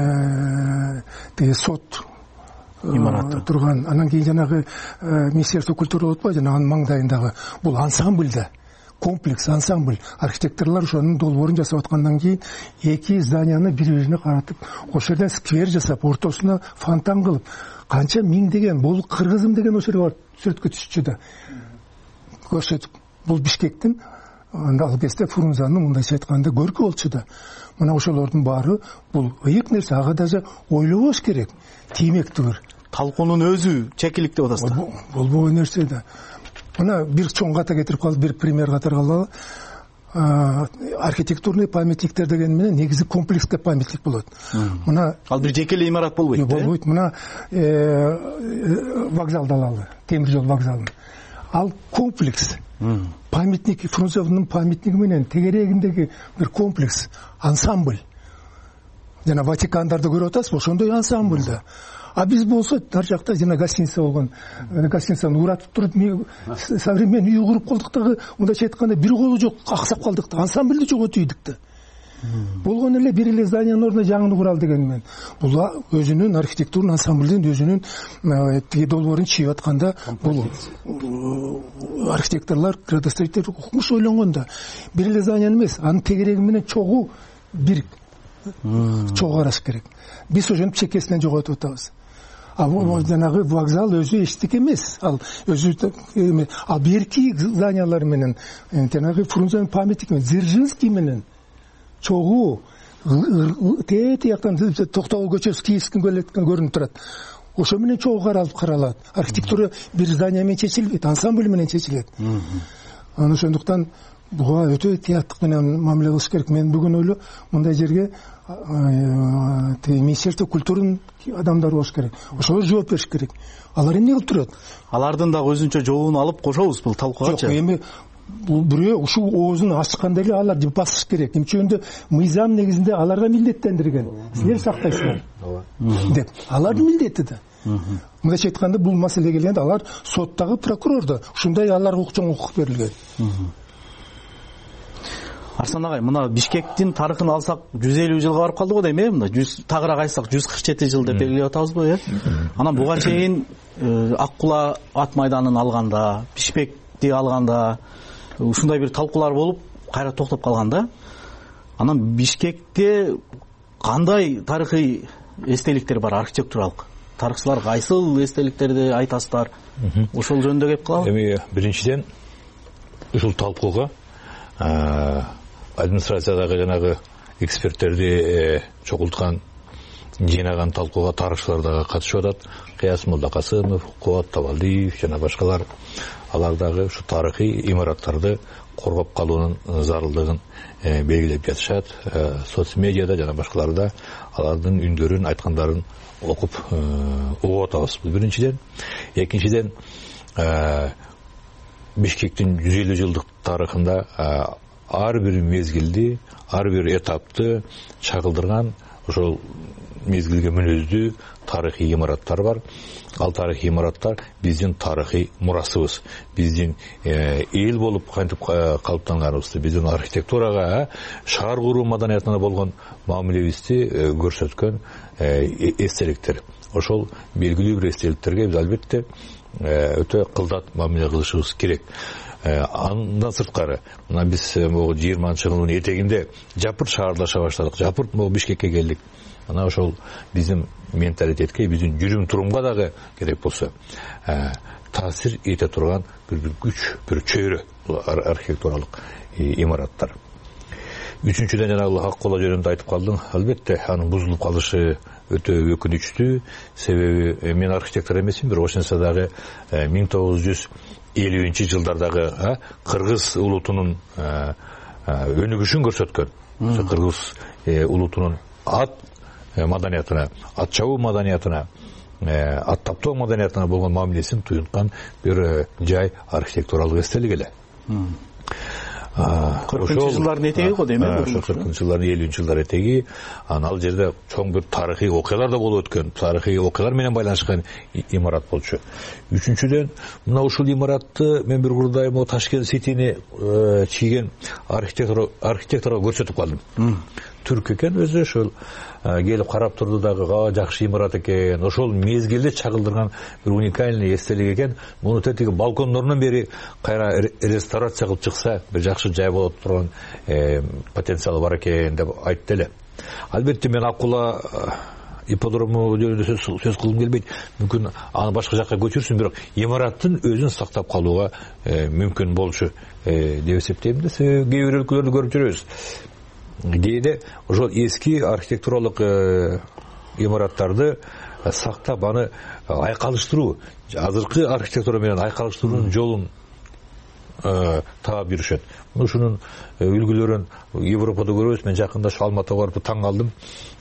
сот имараты турган, анан кийин жанагы Министерство культуры болуп атпайбы, жанагынын маңдайындагы бул ансамбль да. Комплекс, ансамбль. Архитекторлор ошонун долбоорун жасап аткандан кийин эки зданияны бири-бирине каратып, ошол жерден сквер жасап, ортосуна фонтан кылып, канча миңдеген, бул кыргызым деген ошол жерге сүрөткө түшчү да. Көрсөтүп, бул Бишкектин ал кезде Фрунзанын мындайча айтканда көркү болчу да. Мына ошолордун баары бул ыйык нерсе, ага даже ойлобош керек. Тиймек түгүр. Талкуунун өзү чекилик деп атасыздар. Болбогон нерсе да. Мына бир чоң ката кетирип калып, бир пример катаргалы. Архитектурный памятниктер деген менен негизи комплекске памятник болот. Мына ал бир жеке эле имарат болбойт. Болбойт. Мына вокзалды алалы, темир жол вокзалы. Ал комплекс. Памятник, Фрунзенин памятниги менен тегерегиндеги бир комплекс, ансамбль. Жана Ватикандарды көрүп атасызбы, ошондой ансамбль да. А биз болсо ар жакта жана гостиница болгон, гостиницаны уратып туруп, современный үй куруп калдык дагы, мындайча айтканда бир колу жок, аксап калдык да, ансамбльди жоготуйдук да. Болгон эле бир эле зданиянын ордуна жаңыны курал деген мен. Бул өзүнүн архитектурный ансамблдин өзүнүн долбоорун чийип атканда, бул архитекторлор, градостроитель укмуш ойлонгон да. Бир эле зданияны эмес, анын тегереги менен чогуу бир чогуу караш керек. Биз ошонун чекесинен жоготуп атабыз. А жанагы вокзал өзү эчтеке эмес. Ал өзү ал берки зданиялар менен, жанагы Фрунзенин памятники менен, Дзержинский менен чогуу тияктан Токтогул көчөсү Киевский келеткен көрүнүп турат. Ошо менен чогуу каралат. Архитектура бир здания менен чечилбейт, ансамбль менен чечилет. Анан ошондуктан буга өтө тияттык менен мамиле кылыш керек. Мен бүгүн ойло мындай жерге Министерство культурунун адамдары болуш керек. Ошолор жооп бериш керек. Алар эмне кылып турат? Алардын да өзүнчө жообун алып кошобуз бул талкуугачы. Жок, эми бул бирөө ушул оозун ачканда эле алар басыш керек. Эмче өндө мыйзам негизинде аларга милдеттендирген. Силер сактайсыңар деп. Алардын милдети да. Мындайча айтканда бул маселе келгенде алар соттагы прокурор да ушундай аларга чоң укук берилген. Арслан агай, мына Бишкектин тарыхын алсак 150 жылга барып калды го дейм, мына 100 тагыраак айтсак 147 жыл деп белгилеп атабызбы, Анан буга чейин Аккула ат майданын алганда, Бишкекти алганда ушундай бир талкуулар болуп, кайра токтоп калган да. Анан Бишкекте кандай тарыхый эстеликтер бар, архитектуралык? Тарыхчылар кайсыл эстеликтерди айтасыздар? Ошол жөнүндө кеп калам. Эми биринчиден ушул талкууга администрациядагы жанагы эксперттерди чогулткан, жыйнаган талкууга тарыхчылар дагы катышып атат. Кыяс Молдокасымов, Кубат Табалдиев жана башкалар. Алар дагы ушу тарыхый имараттарды коргоп калуунун зарылдыгын белгилеп жатышат. Соц медиада жана башкаларда алардын үндөрүн, айткандарын окуп угуп атабыз. Бул биринчиден. Экинчиден, Бишкектин 150 жылдык тарыхында ар бир мезгилди, ар бир этапты чагылдырган ошол мезгилге мүнөздүү тарыхый имараттар бар. Ал тарыхый имараттар биздин тарыхый мурасыбыз, биздин эл болуп кантип калыптанганыбызды, биздин архитектурага, шаар куруу маданиятына болгон мамилебизди көрсөткөн эстеликтер. Ошол белгилүү бир эстеликтерге биз албетте өтө кылдат мамиле кылышыбыз керек. Андан сырткары, мына биз 20-жылдын этегинде жапырт шаарлаша баштадык, жапырт Бишкекке келдик. Ана ошол биздин менталитетке, биздин жүрүм турумга дагы керек болсо таасир эте турган бир күч, бир чөйрө архитектуралык имараттар. Үчүнчүдөн жанагы Аккула жөнүндө айтып калдым. Албетте анын бузулуп калышы өтө өкүнүчтүү. Себеби мен архитектор эмесмин, бирок ошентсе дагы 1950-жылдардагы кыргыз улутунун өнүгүшүн көрсөткөн. Кыргыз улутунун ат маданиятына, ат чабуу маданиятына, ат таптоо маданиятына болгон мамилесин туюнткан бир жай архитектуралык эстелик эле. 40-жылдардын этеги го дейм. 40-жылдардын 50-жылдар этеги. Ал жерде чоң бир тарыхый окуялар да болуп өткөн, тарыхый окуялар менен байланышкан имарат болчу. Үчүнчүдөн, мына ушул имаратты мен бир курдайым Ташкент Ситини чийген архитекторго көрсөтүп калдым. Түрк экен өзү, ошол келип карап турду дагы, жакшы имарат экен. Ошол мезгилде чагылдырган бир уникальный эстелик экен. Муну тетиги балкондорунан бери кайра реставрация кылып чыкса, бир жакшы жай болот турган потенциалы бар экен деп айтты эле. Албетте мен Аккула ипподрому жөнүндө сөз кылгым келбейт. Мүмкүн аны башка жакка көчүрсүн, бирок имараттын өзүн сактап калууга мүмкүн болчу деп эсептейм да. Кээ бир өлкөлөрдү көрүп жүрөбүз. Дейде ошол эски архитектуралык имараттарды сактап аны айкалыштыруу, азыркы архитектура менен айкалыштыруунун жолун таап жүрүшөт. Ушунун үлгүлөрүн Европада көрөбүз. Мен жакында Алматыга барып таң калдым.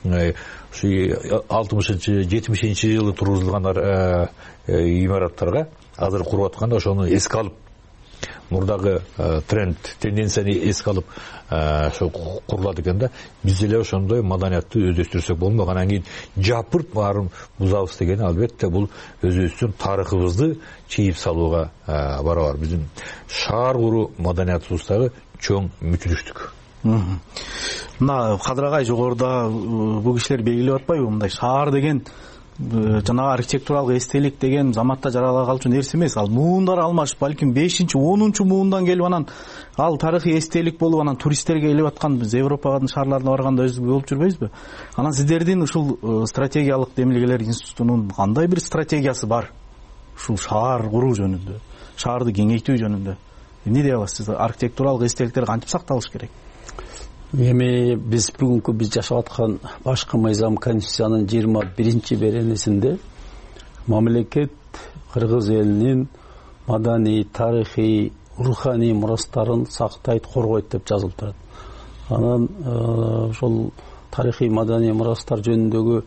60-70-жылы тургузулган имараттарга азыр куруп атканда ошону эске алып, мурдагы тренд, тенденцияны эске алып курулат экен да. Биз эле ошондой маданиятты өздөштүрсөк болмок. Анан кийин жапырт баарын бузабыз деген албетте бул өзүбүздүн тарыхыбызды чийип салууга барабар. Биздин шаар куруу маданиятыбыздагы чоң мүчүлүштүк. Мына Кадыр агай жогоруда бул кишилер белгилеп атпайбы, мындай шаар деген жанагы архитектуралык эстелик деген заматта жарала калчу нерсе эмес. Ал муундар алмашып, балким 5-10 муундан келип анан ал тарыхый эстелик болуп, анан туристтерге келип аткан, биз Европанын шаарларына барганда өзүбүз болуп жүрбөйбүзбү? Анан сиздердин ушул стратегиялык демилгелер институтунун кандай бир стратегиясы бар ушул шаар куруу жөнүндө, шаарды кеңейтүү жөнүндө? Эмне дей аласыз? Архитектуралык эстеликтер кантип сакталыш керек? Эми биз бүгүнкү жашап аткан башкы мыйзам конституциянын 21-беренесинде мамлекет кыргыз элинин маданий, тарыхый, руханий мурастарын сактайт, коргойт деп жазылып турат. Анан ошол тарыхый маданий мурастар жөнүндөгү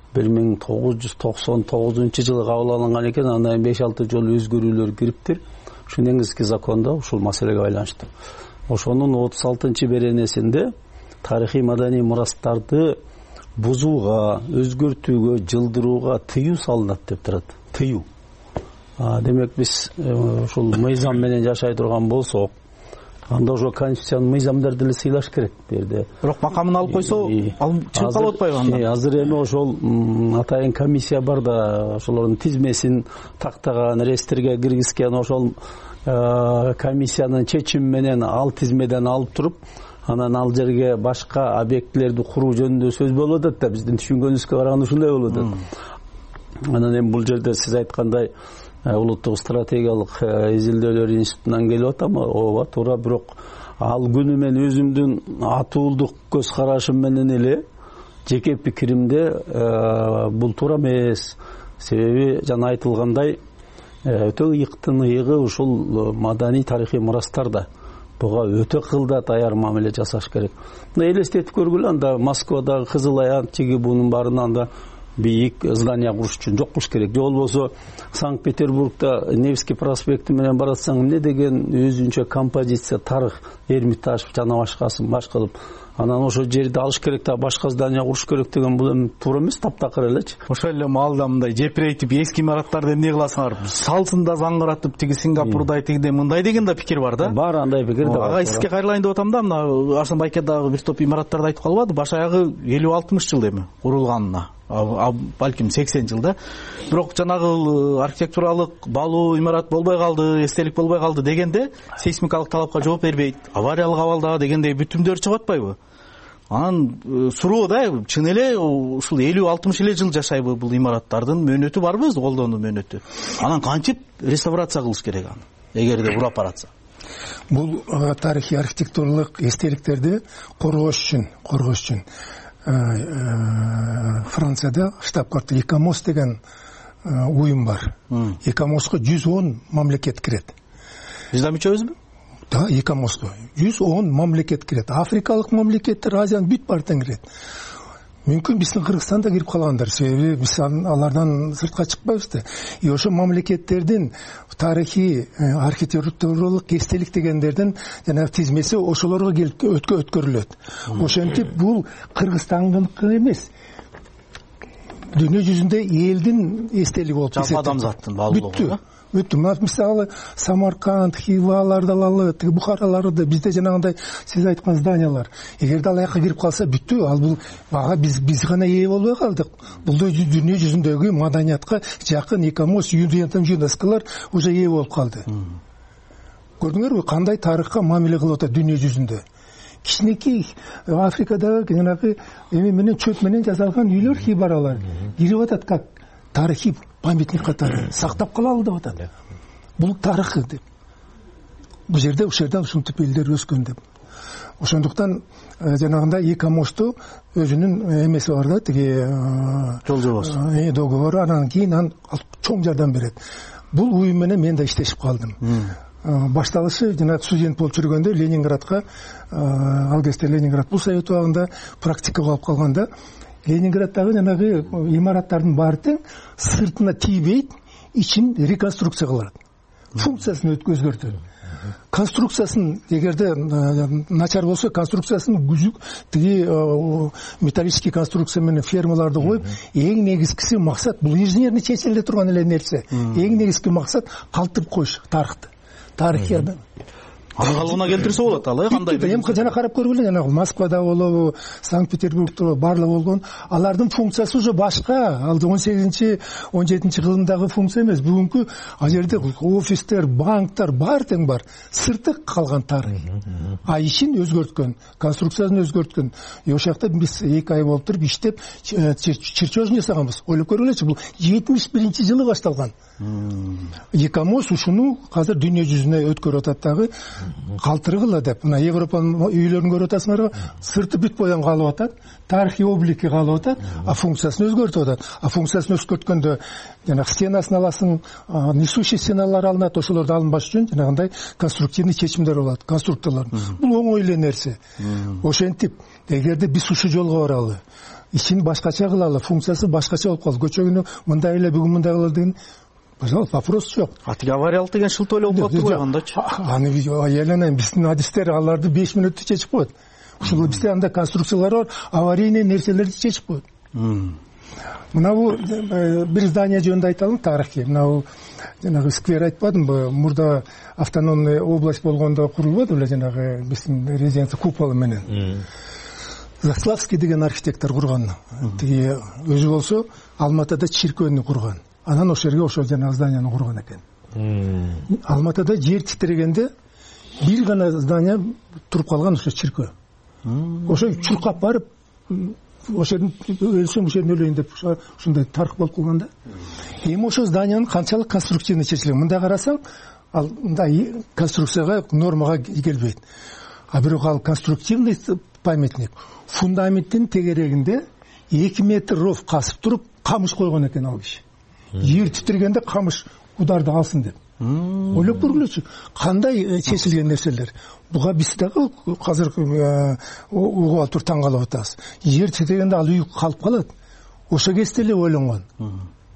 1999-жылы кабыл алынган экен. Андан 5-6 жолу өзгөрүүлөр кириптир. Ушу негизги закондо ушул маселеге байланыштуу. Ошонун 36-беренесинде тарыхый маданий мурастарды бузууга, өзгөртүүгө, жылдырууга тыюу салынат деп турат. Тыюу. Демек биз ушул мыйзам менен жашай турган болсок, анда ошо конституциянын мыйзамдарды эле сыйлаш керек берде. Бирок макамын алып койсо, ал чыгып калып атпайбы анда? Азыр эми ошол атайын комиссия бар да, ошолордун тизмесин тактаган, реестрге киргизген, ошол комиссиянын чечими менен ал тизмеден алып туруп, анан ал жерге башка объектилерди куруу жөнүндө сөз болуп атат да, биздин түшүнгөнүбүзгө караганда ушундай болуп атат. Анан эми бул жерде сиз айткандай улуттук стратегиялык изилдөөлөр институтунан келип атам, ооба туура, бирок ал күнү мен өзүмдүн атуулдук көз карашым менен эле жеке пикиримде бул туура эмес. Себеби жана айтылгандай өтө ыйыктын ыйыгы ушул маданий тарыхый мурастарда. Буга өтө кылдат аяр мамиле жасаш керек. Мына элестетип көргүлө, анда Москвадагы Кызыл Аян чиги бунун баарынан да бийик здание куруш үчүн жок кылыш керек. Же болбосо Санкт-Петербургда Невский проспекти менен баратсаң эмне деген өзүнчө композиция, тарых, Эрмитаж жана башкасын баш кылып анан ошол жерди алыш керек да башка здание куруш керек деген бул эми туура эмес, таптакыр элечи. Ошол эле маалда мындай жепирейтип эски имараттарды эмне кыласыңар, салсын да заңгыратып, тиги Сингапурдай тигиндей мындай деген да пикир бар да. Бар, андай пикир да бар. Ага, сизге кайрылайын деп атам да, мына Арслан байке дагы бир топ имараттарды айтып калбады, баш аягы 50-60 жыл эми курулганына. Балким 80 жылда. Бирок жанагы архитектуралык баалуу имарат болбой калды, эстелик болбой калды дегенде сейсмикалык талапка жооп бербейт, авариялык абалда дегендей бүтүмдөр чыгып атпайбы? Анан суроо да, чын эле ушул 50-60 эле жыл жашайбы бул имараттардын мөөнөтү барбы, колдонуу мөөнөтү? Анан кантип реставрация кылыш керек аны, эгерде урап баратса? Бул тарыхый архитектуралык эстеликтерди коргош үчүн Францияда штаб-квартир ИКОМОС деген уюм бар. ИКОМОСко 110 мамлекет кирет. Бизде мүчөбүзбү? Да, ИКОМОСко 110 мамлекет кирет. Африкалык мамлекеттер, Азиянын бүт баарын кирет. Мүмкүн биздин Кыргызстан да кирип калгандыр, себеби биз алардан сыртка чыкпайбыз да. И ошо мамлекеттердин тарыхый архитектуралык эстелик дегендердин жанагы тизмеси ошолорго келип өткөрүлөт. Ошентип бул Кыргызстандыкы эмес, дүйнө жүзүндө элдин эстелиги болуп эсептелет. Жалпы адамзаттын баалуулугу. Бүттү. Мисалы Самарканд, Хиваларды алалы, Бухараларды, бизде жанагындай сиз айткан зданиялар. Эгерде ал жака кирип калса бүттү. Ал бул бага биз гана ээ болбой калдык. Бул дүйнө жүзүндөгү маданиятка жакын ИКОМОС, ЮНЕСКОлар уже ээ болуп калды. Көрдүңөрбү кандай тарыхка мамиле кылып атат дүйнө жүзүндө? Кичинекей Африкадагы жанагы эми менен чөп менен жасалган үйлөр, хибаралар кирип атат, как тарыхый памятник катары сактап калалы деп атат. Бул тарыхы деп. Бул жерде ушинтип элдер өскөн деп. Ошондуктан жанагындай ИКОМОСту өзүнүн эмеси бар да, тиги жол жобосу. Договору, анан кийин чоң жардам берет. Бул уюм менен мен да иштешип калдым. Башталышы жана студент болуп жүргөндө Ленинградка, ал кезде Ленинград бул совет убагында практика болуп калганда, Ленинградтагы жанагы имараттардын баары тең сыртына тийбейт, ичин реконструкция кылат. Функциясын өзгөртөт. Конструкциясын эгерде начар болсо, конструкциясын күзүк тиги металлический конструкция менен фермаларды коюп, эң негизгиси максат бул инженерный чечиле турган эле нерсе. Эң негизги максат калтырып коюш тарыхты. Тарыхты калыбына келтирсе болот ал, кандай? Эми жана карап көргүлө, жана Москвада болобу, Санкт-Петербургда барлыгы болгон, алардын функциясы уже башка. Ал 18-17 кылымдагы функция эмес. Бүгүнкү ал жерде офистер, банктар бар тең бар. Сырты калган тарых. А ичин өзгөрткөн, конструкциясын өзгөрткөн. Ошол жакта биз 2 ай болуп туруп иштеп чертежин жасаганбыз. Ойлоп көргүлөчү, бул 71-жылы башталган. ИКОМОС ушуну азыр дүйнө жүзүнө өткөрүп атат дагы. Калтыргыла деп, мына Европанын үйлөрүн көрүп атасыңарбы? Сырты бүт боян калып атат, тарыхый облики калып атат, а функциясын өзгөртүп атат. А функциясын өзгөрткөндө жана стенасын аласың, несущий стеналар алынат, ошолорду алынбаш үчүн жанагындай конструктивный чечимдер болот, конструкторлор. Бул оңой эле нерсе. Ошентип, эгерде биз ушул жолго баралы, ичин башкача кылалы, функциясы башкача болуп калды. Көчөгүнү мындай эле, бүгүн мындай кылалы деген вопрос жок. Атиги авариялык деген шылтоо эле болуп калды го андачы. Аны аяланайын, биздин адистер аларды 5 мүнөттө чечип коет. Ушул бизде анда конструкциялар бар, аварийный нерселерди чечип коет. Мына бул бир здание жөнүндө айталым, тарыхый. Мына жанагы сквер айтпадымбы, мурда автономный область болгондо курулбады беле, жанагы биздин резиденция куполу менен. Заславский деген архитектор курган. Тиги өзү болсо Алматыда чиркөөнү курган. Анан ошол жерге ошол жанагы зданияны курган экен. Алматыда жер титирегенде бир гана здания туруп калган, ошо чиркөө. Ошо чуркап барып, ошол өлсөм ошол өлөйүн деп ушундай тарых болуп калган да. Эми ошол зданиянын канчалык конструктивный чечилген. Мында карасаң, ал мындай конструкцияга, нормага келбейт. А бирок ал конструктивный памятник. Фундаменттин тегерегинде 2 метр ров касып туруп, камыш койгон экен ал киши. Жер титиргенде камыш ударды алсын деп. Ойлоп көргүлөчү, кандай чечилген нерселер. Буга биз дагы азыр угуп алып туруп таң калып атабыз. Жер титиргенде ал үй калып калат. Ошо кезде эле ойлонгон.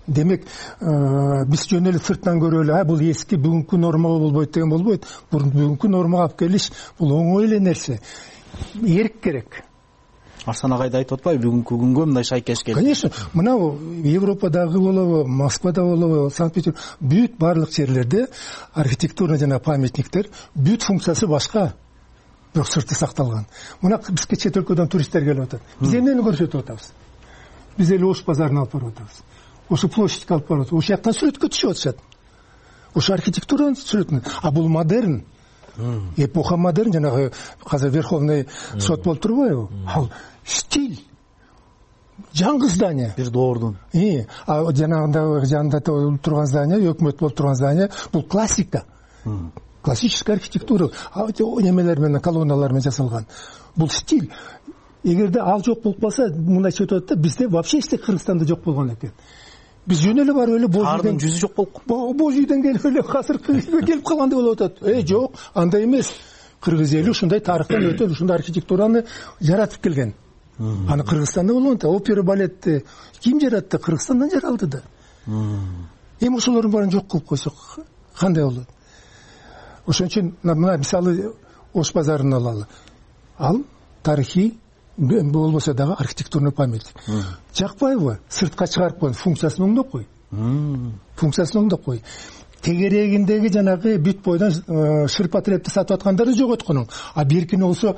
демек биз жөн эле сыртынан көрө эле бул эски бүгүнкү нормага болбойт деген болбойт. Бүгүнкү нормага алып келиш бул оңой эле нерсе. Эрк керек. Арслан агай да айтып атпайбы, бүгүнкү күнгө мындай шайкеш келди. Конечно, мына Европадагы болобу, Москвада болобу, Санкт-Петербург, бүт барлык жерлерде архитектура жана памятниктер бүт функциясы башка, бирок сырты сакталган. Мына бизге чет өлкөдөн туристтер келип атат. Биз эмнени көрсөтүп атабыз? Биз эле Ош базарын алып барып атабыз. Ошо площадька алып барып атабыз. Ошол жактан сүрөткө түшүп атышат. Ошо архитектуранын сүрөтүн. А бул модерн. Эпоха модерн, жанагы казыр Верховный сот болуп турбайбы? Ал стиль. Жаңы здание. Бир доордун. А жанагында жанында турган здание, өкмөт болуп турган здание, бул классика. Классическая архитектура. Немелер менен, колонналар менен жасалган. Бул стиль. Эгерде ал жок болуп калса, мындай сөйтүп атат да, бизде вообще эстек Кыргызстанда жок болгон экен. Биз жөн эле барып эле Божийден жүзү жок болуп, Божийден келип эле азыркы келип калгандай болуп атат. Жок, андай эмес. Кыргыз эли ушундай тарыхтан өтөт, ушундай архитектураны жаратып келген. Аны Кыргызстанда болгон, опера балетти ким жаратты? Кыргызстандан жаралды да. Эми ошолордун баарын жок кылып койсок кандай болот? Ошон үчүн мына мисалы Ош базарын алалы. Ал тарыхый болбосо дагы архитектурный памятник. Жакпайбы? Сыртка чыгарып койгон, функциясын оңдоп кой. Функциясын оңдоп кой. Тегерегиндеги жанагы бүт бойдон шырпа-трепти сатып аткандары жок өткөнүң. А беркини болсо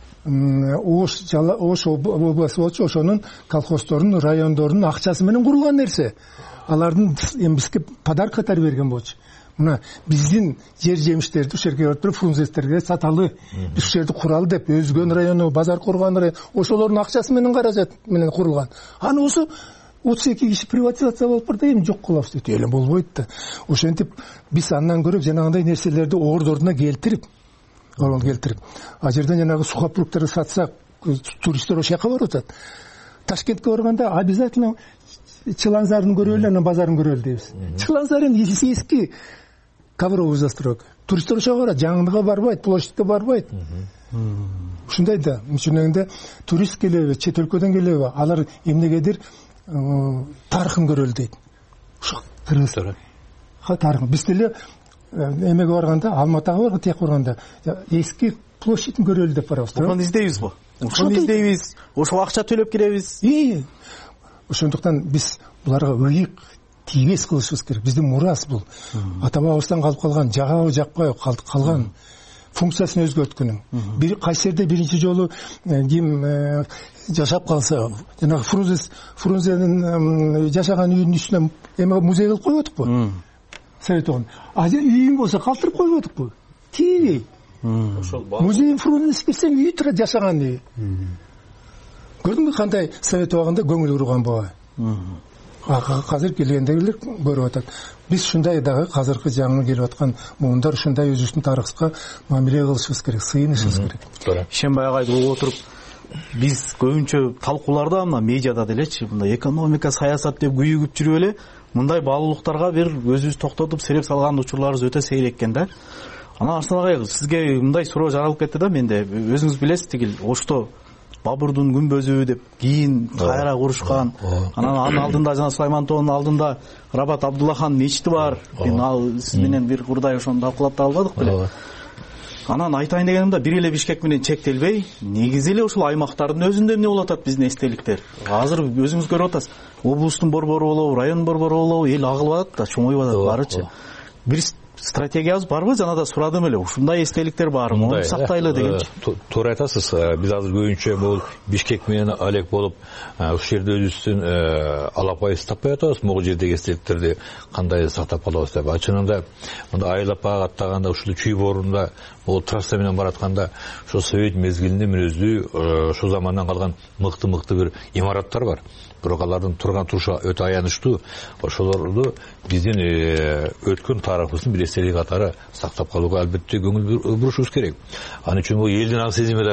Ош областы болчу, ошонун колхоздорунун, райондорунун акчасы менен курулган нерсе. Алардын бизге подарок катары берген болчу. Мына биздин жер жемиштерди ушул жерге өтүрүп фрунзестерге саталы. Биз ушул жерди куралы деп Өзгөн району, Базар курган район, ошолордун акчасы менен каражат менен курулган. Аны осы 32 киши приватизация болуп барда эми жок кылабыз дейт. Эле болбойт да. Ошентип биз андан көрөк жанагындай нерселерди ордордуна келтирип, а жерден жанагы сухопругтарды сатсак, туристтер ошол жака барып атат. Ташкентке барганда обязательно Чыланзарын көрөлү, анан базарын көрөлү дейбиз. Чыланзарын эски ковровый застройка. Туристтер ошого барат, жаңыныга барбайт, площадька барбайт. Ушундай да, мынча турист келеби, чет өлкөдөн келеби, алар эмнегедир тарыхын көрөлү дейт. Ошо кыргыздар. Тарыхын. Биз деле эмеге барганда, Алматыга барганда, тияк барганда, эски площадьын көрөлү деп барабыз. Ошону издейбизби? Ошону издейбиз, ошого акча төлөп киребиз. Ошондуктан биз буларга ыйык тийбес кылышыбыз керек. Биздин мурас бул. Ата-бабыбыздан калып калган, жагабы жакпай калган, функциясын өзгөрткөнүң. Бир кайсы жерде биринчи жолу ким жашап калса, жанагы Фрунзенин жашаган үйүнүн үстүнө эме музей кылып койбодукпу? Совет огон. А үйүң болсо калтырып койбодукпу? Тийбей. Музей Фрунзенин кирсең үй турат, жашаган үй. Көрдүңбү кандай совет убагында көңүл бурган буга? Азыр келгендегилер көрүп атат. Биз ушундай дагы азыркы жаңы келип аткан муундар ушундай өзүбүздүн тарыхка мамиле кылышыбыз керек, сыйынышыбыз керек. Ишенбай агайды угуп отуруп, биз көбүнчө талкууларда мына медиада делечи, мындай экономика, саясат деп күйүгүп жүрүп эле, мындай баалуулуктарга бир өзүбүз токтотуп сереп салган учурларыбыз өтө сейрек экен да. Анан Арслан агай, сизге мындай суроо жаралып кетти да менде. Өзүңүз билесиз, тигил Ошто Бабурдун күмбөзү деп кийин кайра курушкан. Анан анын алдында жана Сулайман тоонун алдында Рабат Абдуллахан мечити бар. Мен ал сиз менен бир урдай ошону талкуулап да албадык беле. Анан айтайын дегеним да, бир эле Бишкек менен чектелбей, негизи эле ушул аймактардын өзүндө эмне болуп атат биздин эстеликтер. Азыр өзүңүз көрүп атасыз. Облустун борбору болобу, райондун борбору болобу, эл агылып атат да, чоңоюп атат барычы. Бир стратегиябыз барбы? Жана да сурадым эле. Ушундай эстеликтер барбы? Муну сактайлы дегенчи. Туура айтасыз. Биз азыр көбүнчө бул Бишкек менен алек болуп, ушул жерде өзүбүздүн алапайыбызды таппай атабыз. Могу жердеги эстеликтерди кандай сактап калабыз деп. Чынында мында айылап аттаганда, ушул чүй боорунда, бул трасса менен баратканда, ошо совет мезгилинде мүнөздүү, ошол замандан калган мыкты бир имараттар бар. Бирок алардын турган турушу өтө аянычтуу. Ошолорду биздин өткөн тарыхыбыздын бир эстелик катары сактап калууга албетте көңүл бурушубуз керек. Ал үчүн бул элдин ак сезими дагы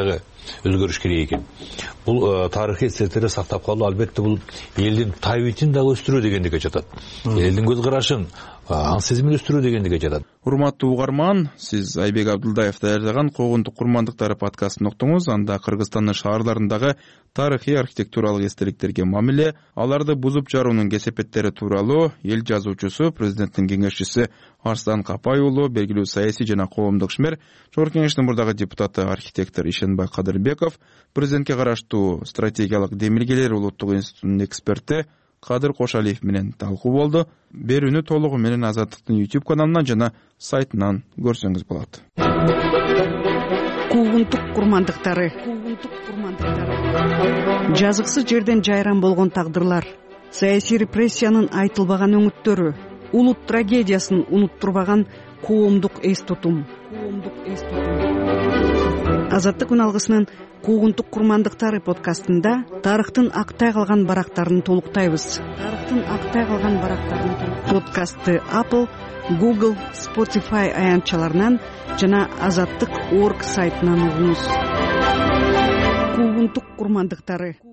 өзгөрүш керек экен. Бул тарыхый эсертери сактап калуу албетте бул элдин табитин дагы өстүрүү дегендикке жатат. Элдин көз карашын, аң сезимин өстүрүү дегендикке жатат. Урматтуу угарман, сиз Айбек Абдулдаев даярдаган Когундук курмандыктары подкастын уктуңуз. Анда Кыргызстандын шаарларындагы тарыхый архитектуралык эстеликтерге мамиле, аларды бузуп жаруунун кесепеттери тууралуу эл жазуучусу, президенттин кеңешчиси Арслан Капай уулу, белгилүү саясий жана коомдук ишмер, Жогорку Кеңештин мурдагы депутаты, архитектор Ишенбай Кадырбеков, президентке караштуу стратегиялык демилгелер улуттук институтунун эксперти Кадыр Кошалиев менен талкуу болду. Берүүнү толугу менен Азаттыктын YouTube каналынан жана сайтынан көрсөңүз болот. Когундук курмандыктары. Жазыксыз жерден жайран болгон тагдырлар, саясий репрессиянын айтылбаган өңүттөрү, улут трагедиясын унуттурбаган коомдук эс тутум. Азаттык үн алгысынын Когундук курмандыктары подкастында тарыхтын актай калган барактарын толуктайбыз. Подкастты Apple, Google, Spotify аянтчаларынан жана Азаттык.org сайтынан угуңуз. Когундук курмандыктары.